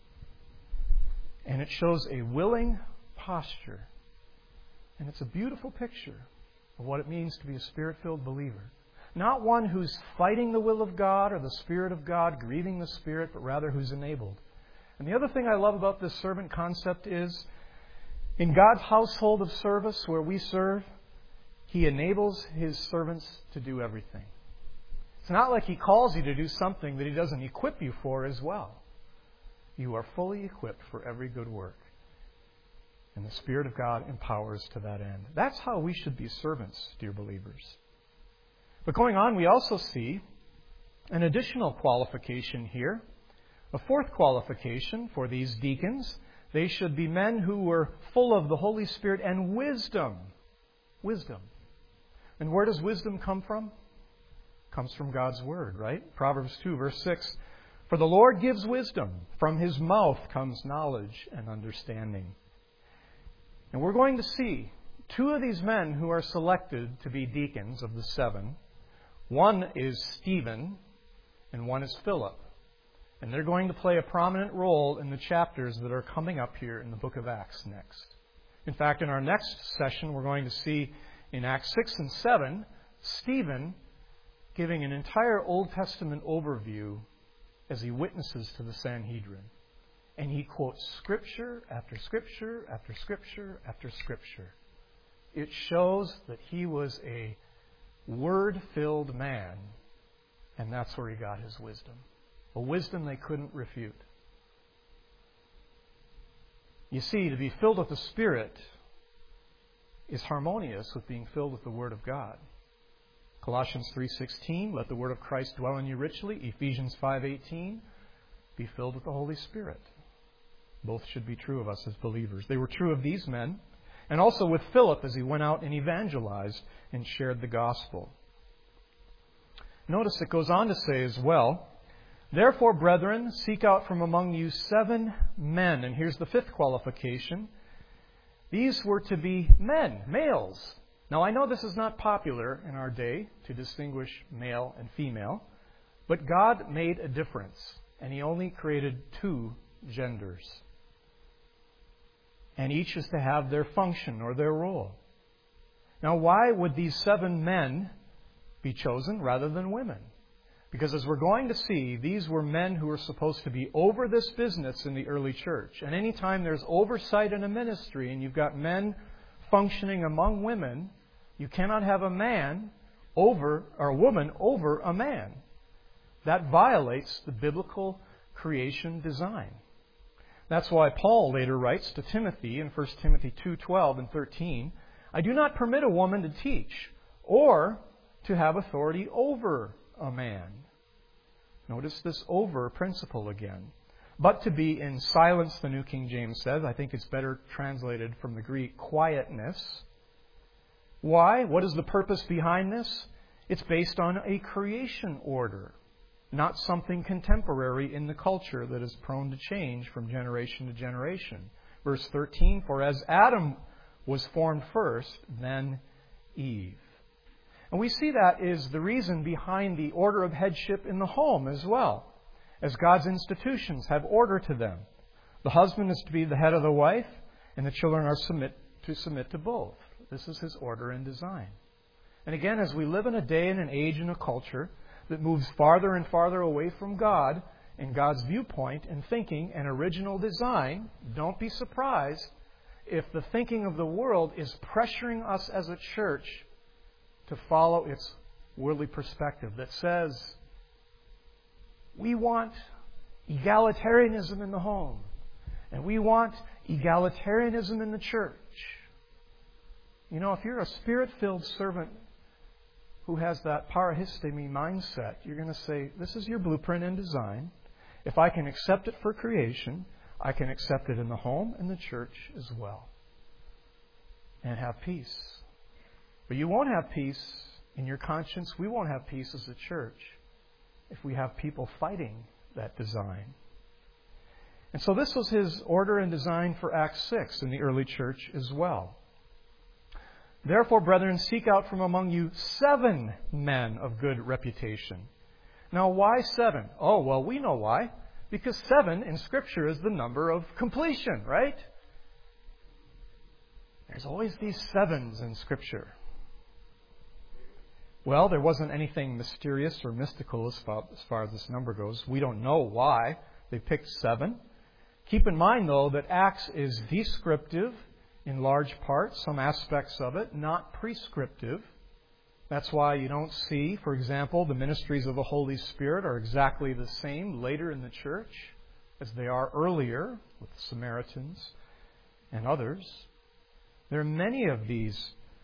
And it shows a willing posture. And it's a beautiful picture of what it means to be a Spirit-filled believer. Not one who's fighting the will of God or the Spirit of God, grieving the Spirit, but rather who's enabled. And the other thing I love about this servant concept is, in God's household of service where we serve, He enables His servants to do everything. It's not like He calls you to do something that He doesn't equip you for as well. You are fully equipped for every good work. And the Spirit of God empowers to that end. That's how we should be servants, dear believers. But going on, we also see an additional qualification here. A fourth qualification for these deacons. They should be men who were full of the Holy Spirit and wisdom. Wisdom. And where does wisdom come from? It comes from God's Word, right? Proverbs 2, verse 6. For the Lord gives wisdom. From His mouth comes knowledge and understanding. And we're going to see two of these men who are selected to be deacons of the 7. One is Stephen and one is Philip. And they're going to play a prominent role in the chapters that are coming up here in the book of Acts next. In fact, in our next session, we're going to see in Acts 6 and 7, Stephen giving an entire Old Testament overview as he witnesses to the Sanhedrin. And he quotes Scripture after Scripture after Scripture after Scripture. It shows that he was a Word-filled man, and that's where he got his wisdom. A wisdom they couldn't refute. You see, to be filled with the Spirit is harmonious with being filled with the Word of God. Colossians 3:16, let the Word of Christ dwell in you richly. Ephesians 5:18, be filled with the Holy Spirit. Both should be true of us as believers. They were true of these men, and also with Philip as he went out and evangelized and shared the gospel. Notice it goes on to say as well, therefore, brethren, seek out from among you 7 men. And here's the 5th qualification. These were to be men, males. Now, I know this is not popular in our day to distinguish male and female, but God made a difference, and He only created 2 genders. And each is to have their function or their role. Now, why would these 7 men be chosen rather than women? Because as we're going to see, these were men who were supposed to be over this business in the early church. And anytime there's oversight in a ministry and you've got men functioning among women, you cannot have a man over, or a woman over a man. That violates the biblical creation design. That's why Paul later writes to Timothy in 1 Timothy 2:12 and 13, I do not permit a woman to teach or to have authority over a man. Notice this over principle again. But to be in silence, the New King James says. I think it's better translated from the Greek, quietness. Why? What is the purpose behind this? It's based on a creation order, not something contemporary in the culture that is prone to change from generation to generation. Verse 13, for as Adam was formed first, then Eve. And we see that is the reason behind the order of headship in the home as well, as God's institutions have order to them. The husband is to be the head of the wife, and the children are to submit to both. This is His order and design. And again, as we live in a day and an age and a culture that moves farther and farther away from God and God's viewpoint and thinking and original design, don't be surprised if the thinking of the world is pressuring us as a church to follow its worldly perspective that says, we want egalitarianism in the home, and we want egalitarianism in the church. You know, if you're a Spirit-filled servant who has that parahistemi mindset, you're going to say, this is your blueprint and design. If I can accept it for creation, I can accept it in the home and the church as well. and have peace. But you won't have peace in your conscience. We won't have peace as a church if we have people fighting that design. And so this was his order and design for Acts 6 in the early church as well. Therefore, brethren, seek out from among you 7 men of good reputation. Now, why 7? Oh, well, we know why. Because 7 in Scripture is the number of completion, right? There's always these 7s in Scripture. Well, there wasn't anything mysterious or mystical as far as this number goes. We don't know why they picked 7. Keep in mind, though, that Acts is descriptive in large part, some aspects of it, not prescriptive. That's why you don't see, for example, the ministries of the Holy Spirit are exactly the same later in the church as they are earlier with the Samaritans and others. There are many of these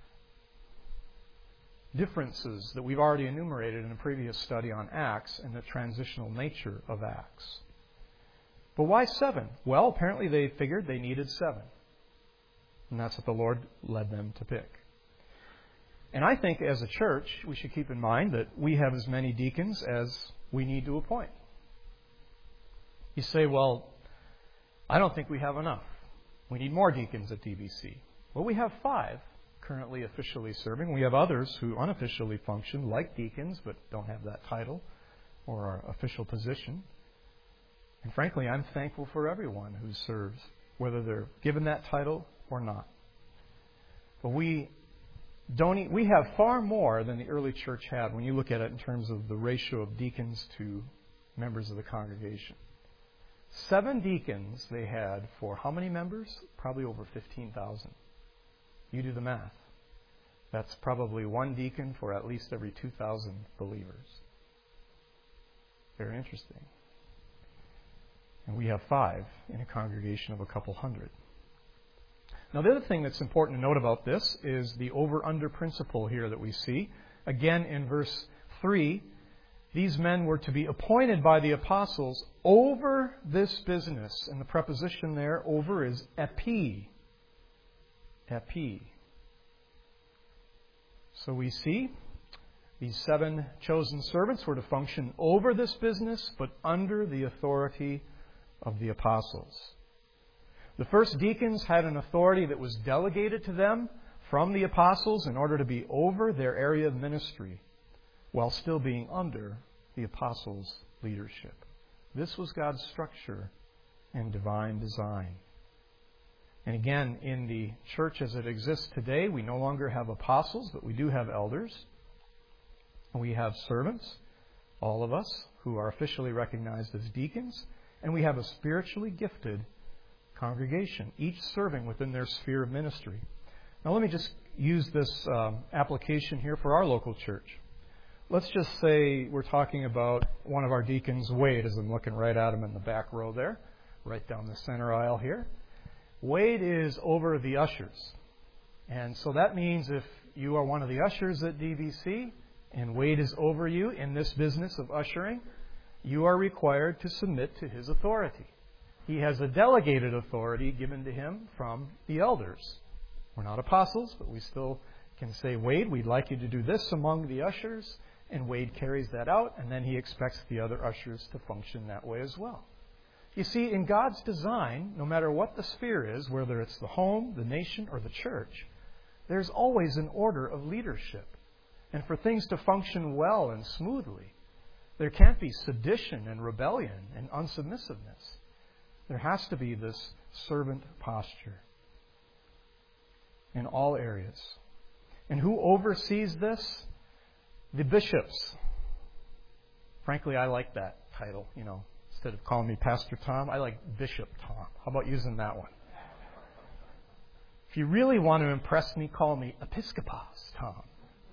differences that we've already enumerated in a previous study on Acts and the transitional nature of Acts. But why 7? Well, apparently they figured they needed 7. And that's what the Lord led them to pick. And I think as a church, we should keep in mind that we have as many deacons as we need to appoint. You say, well, I don't think we have enough. We need more deacons at DBC. Well, we have 5 currently officially serving. We have others who unofficially function like deacons but don't have that title or our official position. And frankly, I'm thankful for everyone who serves, whether they're given that title or not. But we have far more than the early church had when you look at it in terms of the ratio of deacons to members of the congregation. 7 deacons they had for how many members? Probably over 15,000. You do the math. That's probably 1 deacon for at least every 2,000 believers. Very interesting. And we have 5 in a congregation of a couple hundred. Now, the other thing that's important to note about this is the over-under principle here that we see. Again, in verse 3, these men were to be appointed by the apostles over this business. And the preposition there, over, is epi. Epi. So we see these 7 chosen servants were to function over this business, but under the authority of the apostles. The first deacons had an authority that was delegated to them from the apostles in order to be over their area of ministry while still being under the apostles' leadership. This was God's structure and divine design. And again, in the church as it exists today, we no longer have apostles, but we do have elders. We have servants, all of us, who are officially recognized as deacons. And we have a spiritually gifted congregation, each serving within their sphere of ministry. Now let me just use this application here for our local church. Let's just say we're talking about one of our deacons, Wade, as I'm looking right at him in the back row there, right down the center aisle here. Wade is over the ushers. And so that means if you are one of the ushers at DBC and Wade is over you in this business of ushering, you are required to submit to his authority. He has a delegated authority given to him from the elders. We're not apostles, but we still can say, Wade, we'd like you to do this among the ushers. And Wade carries that out, and then he expects the other ushers to function that way as well. You see, in God's design, no matter what the sphere is, whether it's the home, the nation, or the church, there's always an order of leadership. And for things to function well and smoothly, there can't be sedition and rebellion and unsubmissiveness. There has to be this servant posture in all areas. And who oversees this? The bishops. Frankly, I like that title. Instead of calling me Pastor Tom, I like Bishop Tom. How about using that one? If you really want to impress me, call me Episkopos Tom.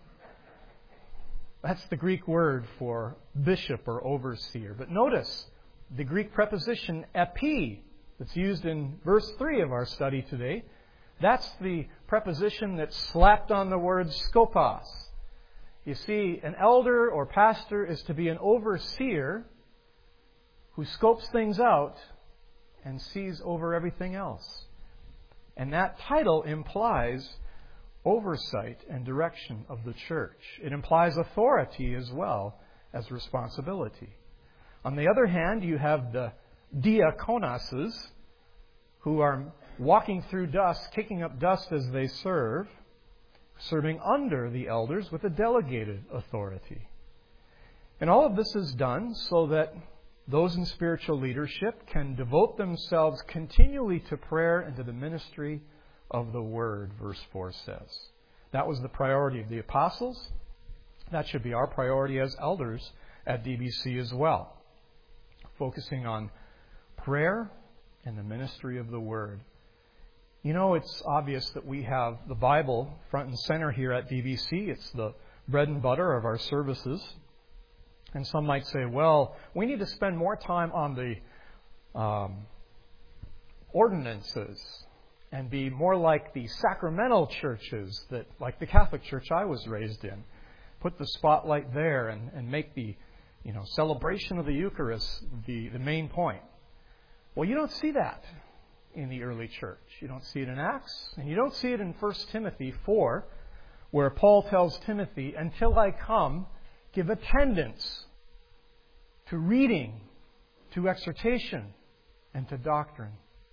That's the Greek word for bishop or overseer. But notice the Greek preposition epi that's used in verse 3 of our study today. That's the preposition that's slapped on the word skopos. You see, an elder or pastor is to be an overseer who scopes things out and sees over everything else. And that title implies oversight and direction of the church. It implies authority as well as responsibility. On the other hand, you have the diakonases, who are walking through dust, kicking up dust as they serve, serving under the elders with a delegated authority. And all of this is done so that those in spiritual leadership can devote themselves continually to prayer and to the ministry of the Word, verse 4 says. That was the priority of the apostles. That should be our priority as elders at DBC as well. Focusing on prayer and the ministry of the Word. You know, it's obvious that we have the Bible front and center here at DBC. It's the bread and butter of our services. And some might say, well, we need to spend more time on the ordinances and be more like the sacramental churches, that, like the Catholic Church I was raised in. Put the spotlight there and make the celebration of the Eucharist the main point. Well, you don't see that in the early church. You don't see it in Acts, and you don't see it in 1 Timothy 4, where Paul tells Timothy, until I come, give attendance to reading, to exhortation, and to doctrine.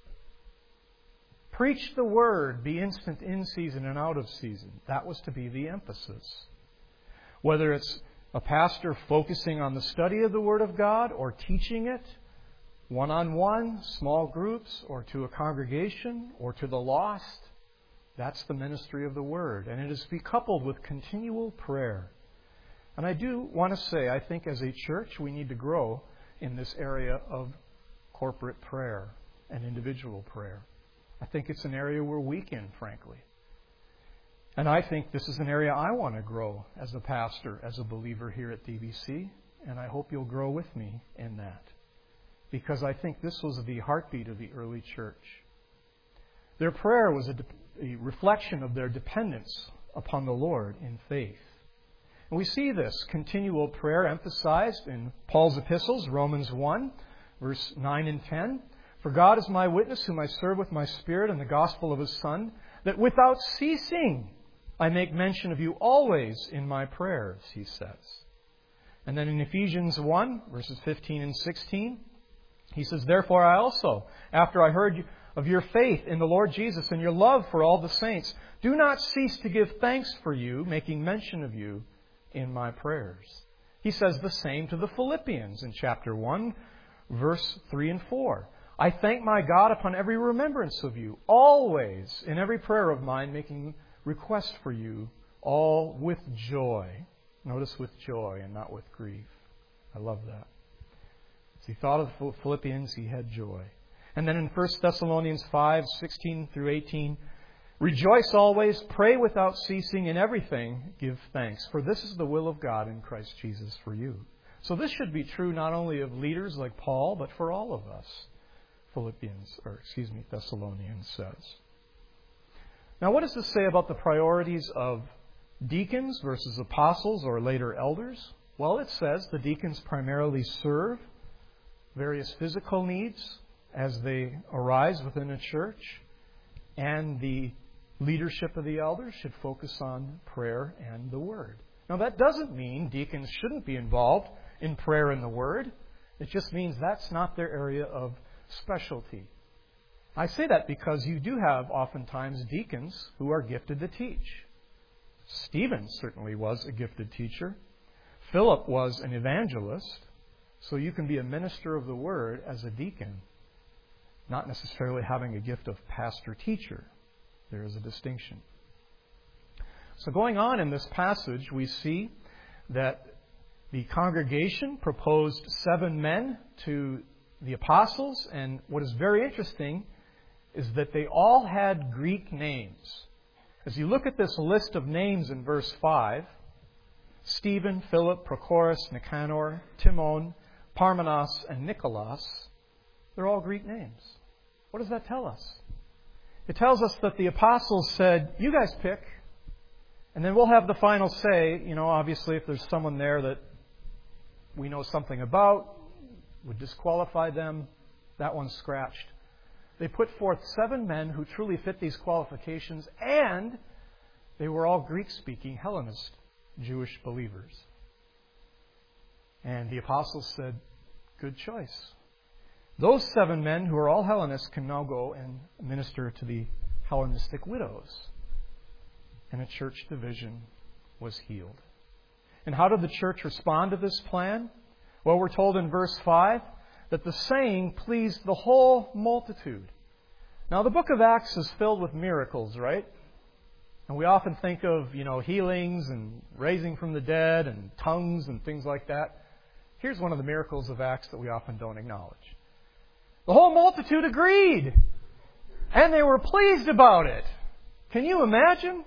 Preach the Word, be instant in season and out of season. That was to be the emphasis. Whether it's a pastor focusing on the study of the Word of God or teaching it, one-on-one, small groups, or to a congregation, or to the lost, that's the ministry of the Word. And it is to be coupled with continual prayer. And I do want to say, I think as a church, we need to grow in this area of corporate prayer and individual prayer. I think it's an area we're weak in, frankly. And I think this is an area I want to grow as a pastor, as a believer here at DBC. And I hope you'll grow with me in that. Because I think this was the heartbeat of the early church. Their prayer was a reflection of their dependence upon the Lord in faith. And we see this continual prayer emphasized in Paul's epistles, Romans 1, verse 9 and 10. For God is my witness, whom I serve with my spirit in the gospel of His Son, that without ceasing I make mention of you always in my prayers, he says. And then in Ephesians 1, verses 15 and 16, he says, Therefore I also, after I heard of your faith in the Lord Jesus and your love for all the saints, do not cease to give thanks for you, making mention of you in my prayers. He says the same to the Philippians in chapter 1, verse 3 and 4. I thank my God upon every remembrance of you, always in every prayer of mine, making request for you, all with joy. Notice with joy and not with grief. I love that. As he thought of the Philippians, he had joy. And then in 1 Thessalonians 5, 16 through 18, Rejoice always, pray without ceasing, in everything give thanks, for this is the will of God in Christ Jesus for you. So this should be true not only of leaders like Paul, but for all of us. Thessalonians says. Now, what does this say about the priorities of deacons versus apostles or later elders? Well, it says the deacons primarily serve various physical needs as they arise within a church, and the leadership of the elders should focus on prayer and the Word. Now, that doesn't mean deacons shouldn't be involved in prayer and the Word. It just means that's not their area of specialty. I say that because you do have oftentimes deacons who are gifted to teach. Stephen certainly was a gifted teacher. Philip was an evangelist. So you can be a minister of the Word as a deacon, not necessarily having a gift of pastor-teacher. There is a distinction. So going on in this passage, we see that the congregation proposed 7 men to the apostles, and what is very interesting is that they all had Greek names. As you look at this list of names in verse 5, Stephen, Philip, Prochorus, Nicanor, Timon, Parmenas, and Nicholas, they're all Greek names. What does that tell us? It tells us that the apostles said, you guys pick, and then we'll have the final say. Obviously, if there's someone there that we know something about, would disqualify them, that one's scratched. They put forth 7 men who truly fit these qualifications, and They were all Greek-speaking Hellenist Jewish believers. And the apostles said, good choice. Those 7 men who are all Hellenists can now go and minister to the Hellenistic widows. And a church division was healed. And how did the church respond to this plan? Well, we're told in verse 5 that the saying pleased the whole multitude. Now, the book of Acts is filled with miracles, right? And we often think of, healings and raising from the dead and tongues and things like that. Here's one of the miracles of Acts that we often don't acknowledge. The whole multitude agreed. And they were pleased about it. Can you imagine?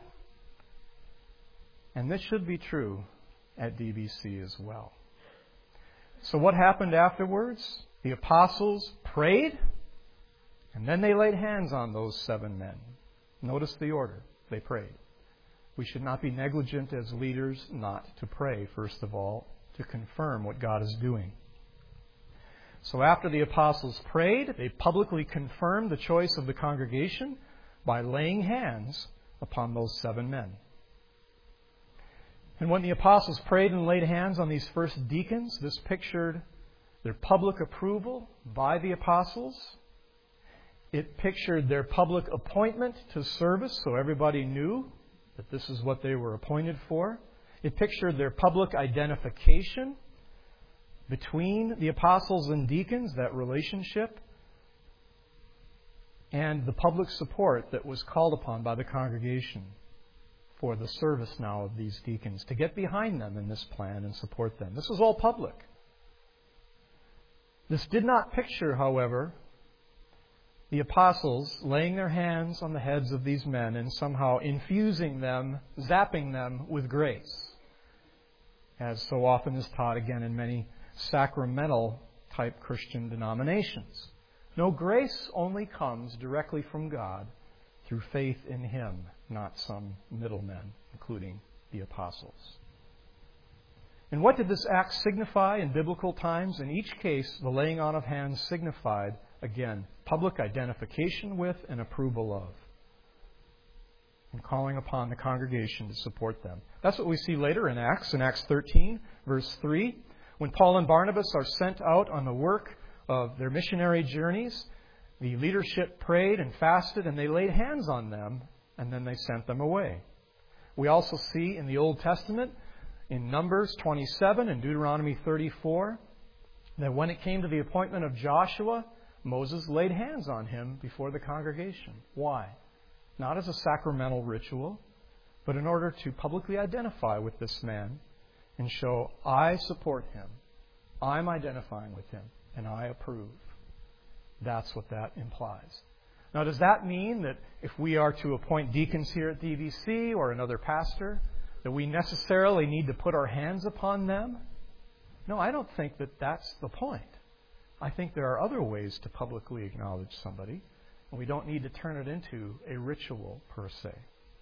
And this should be true at DBC as well. So what happened afterwards? The apostles prayed, and then they laid hands on those 7 men. Notice the order. They prayed. We should not be negligent as leaders not to pray, first of all, to confirm what God is doing. So after the apostles prayed, they publicly confirmed the choice of the congregation by laying hands upon those 7 men. And when the apostles prayed and laid hands on these first deacons, this pictured their public approval by the apostles. It pictured their public appointment to service, so everybody knew that this is what they were appointed for. It pictured their public identification between the apostles and deacons, that relationship, and the public support that was called upon by the congregation for the service now of these deacons, to get behind them in this plan and support them. This was all public. This did not picture, however, the apostles laying their hands on the heads of these men and somehow infusing them, zapping them with grace, as so often is taught again in many sacramental type Christian denominations. No, grace only comes directly from God through faith in Him, not some middlemen, including the apostles. And what did this act signify in biblical times? In each case, the laying on of hands signified, again, public identification with and approval of, and calling upon the congregation to support them. That's what we see later in Acts 13, verse 3. When Paul and Barnabas are sent out on the work of their missionary journeys, the leadership prayed and fasted, and they laid hands on them, and then they sent them away. We also see in the Old Testament, in Numbers 27 and Deuteronomy 34, that when it came to the appointment of Joshua, Moses laid hands on him before the congregation. Why? Not as a sacramental ritual, but in order to publicly identify with this man and show, I support him, I'm identifying with him, and I approve. That's what that implies. Now, does that mean that if we are to appoint deacons here at DVC or another pastor, that we necessarily need to put our hands upon them? No, I don't think that that's the point. I think there are other ways to publicly acknowledge somebody, and we don't need to turn it into a ritual per se.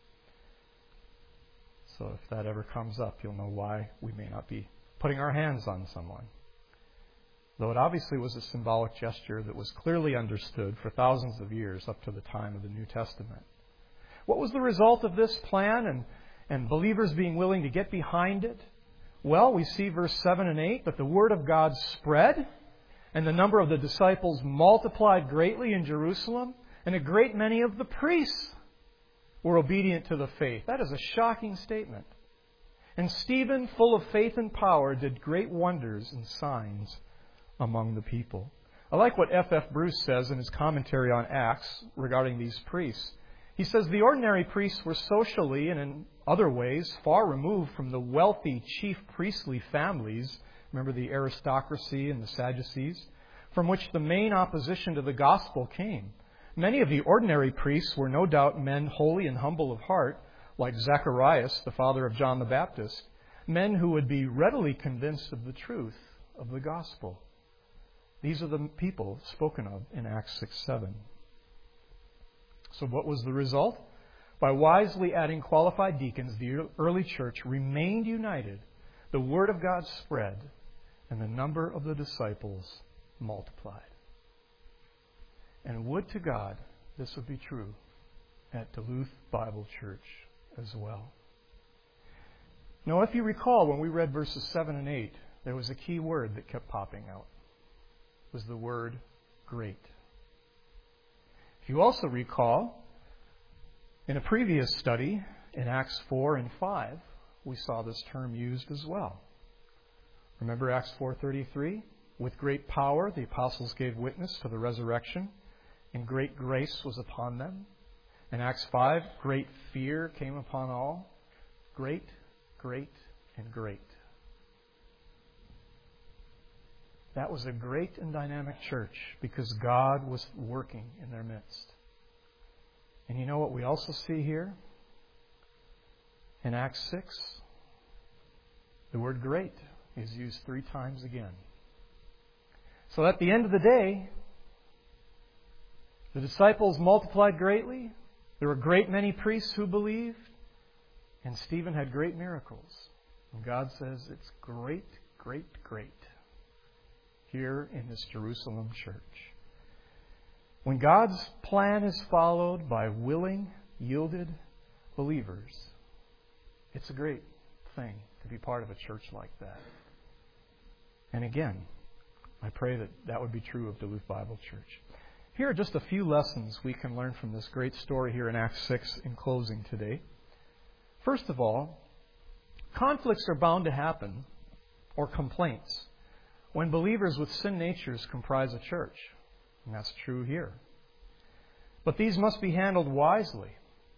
So if that ever comes up, you'll know why we may not be putting our hands on someone. Though it obviously was a symbolic gesture that was clearly understood for thousands of years up to the time of the New Testament. What was the result of this plan and believers being willing to get behind it? Well, we see verse 7 and 8 that the word of God spread, and the number of the disciples multiplied greatly in Jerusalem, and a great many of the priests were obedient to the faith. That is a shocking statement. And Stephen, full of faith and power, did great wonders and signs among the people. I like what F.F. Bruce says in his commentary on Acts regarding these priests. He says the ordinary priests were socially and in other ways far removed from the wealthy chief priestly families, remember the aristocracy and the Sadducees, from which the main opposition to the gospel came. Many of the ordinary priests were no doubt men holy and humble of heart, like Zacharias, the father of John the Baptist, men who would be readily convinced of the truth of the gospel. These are the people spoken of in Acts 6:7. So what was the result? By wisely adding qualified deacons, the early church remained united, the word of God spread, and the number of the disciples multiplied. And would to God this would be true at Duluth Bible Church as well. Now, if you recall, when we read verses 7 and 8, there was a key word that kept popping out. It was the word great. If you also recall, in a previous study, in Acts 4 and 5, we saw this term used as well. Remember Acts 4:33? With great power the apostles gave witness to the resurrection, and great grace was upon them. In Acts 5, great fear came upon all. Great, great, and great. That was a great and dynamic church because God was working in their midst. And you know what we also see here? In Acts 6, the word great is used 3 times again. So at the end of the day, the disciples multiplied greatly. There were a great many priests who believed. And Stephen had great miracles. And God says it's great, great, great here in this Jerusalem church. When God's plan is followed by willing, yielded believers, it's a great thing to be part of a church like that. And again, I pray that that would be true of Duluth Bible Church. Here are just a few lessons we can learn from this great story here in Acts 6 in closing today. First of all, conflicts are bound to happen, or complaints, when believers with sin natures comprise a church. And that's true here. But these must be handled wisely.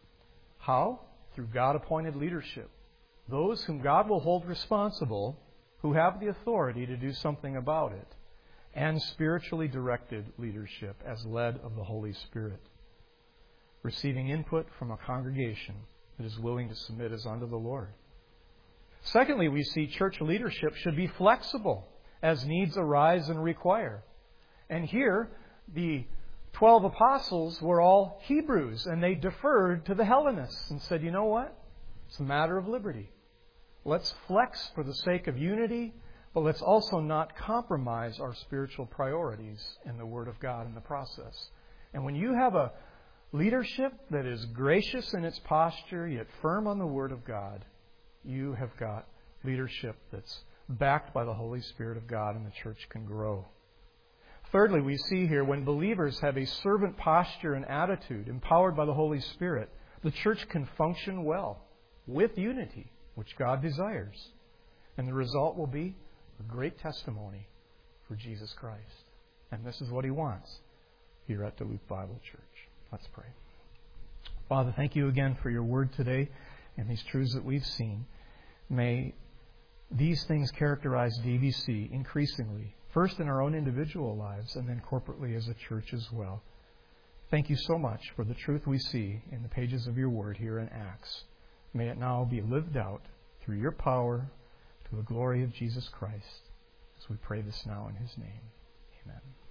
How? Through God-appointed leadership. Those whom God will hold responsible, who have the authority to do something about it, and spiritually directed leadership as led of the Holy Spirit, receiving input from a congregation that is willing to submit as unto the Lord. Secondly, we see church leadership should be flexible as needs arise and require. And here, the 12 apostles were all Hebrews, and they deferred to the Hellenists and said, you know what? It's a matter of liberty. Let's flex for the sake of unity, but let's also not compromise our spiritual priorities in the Word of God in the process. And when you have a leadership that is gracious in its posture, yet firm on the Word of God, you have got leadership that's backed by the Holy Spirit of God, and the church can grow. Thirdly, we see here when believers have a servant posture and attitude empowered by the Holy Spirit, the church can function well with unity, which God desires. And the result will be a great testimony for Jesus Christ. And this is what He wants here at Duluth Bible Church. Let's pray. Father, thank you again for your word today and these truths that we've seen. May these things characterize DBC increasingly, first in our own individual lives and then corporately as a church as well. Thank you so much for the truth we see in the pages of your word here in Acts. May it now be lived out through your power to the glory of Jesus Christ. As we pray this now in His name. Amen.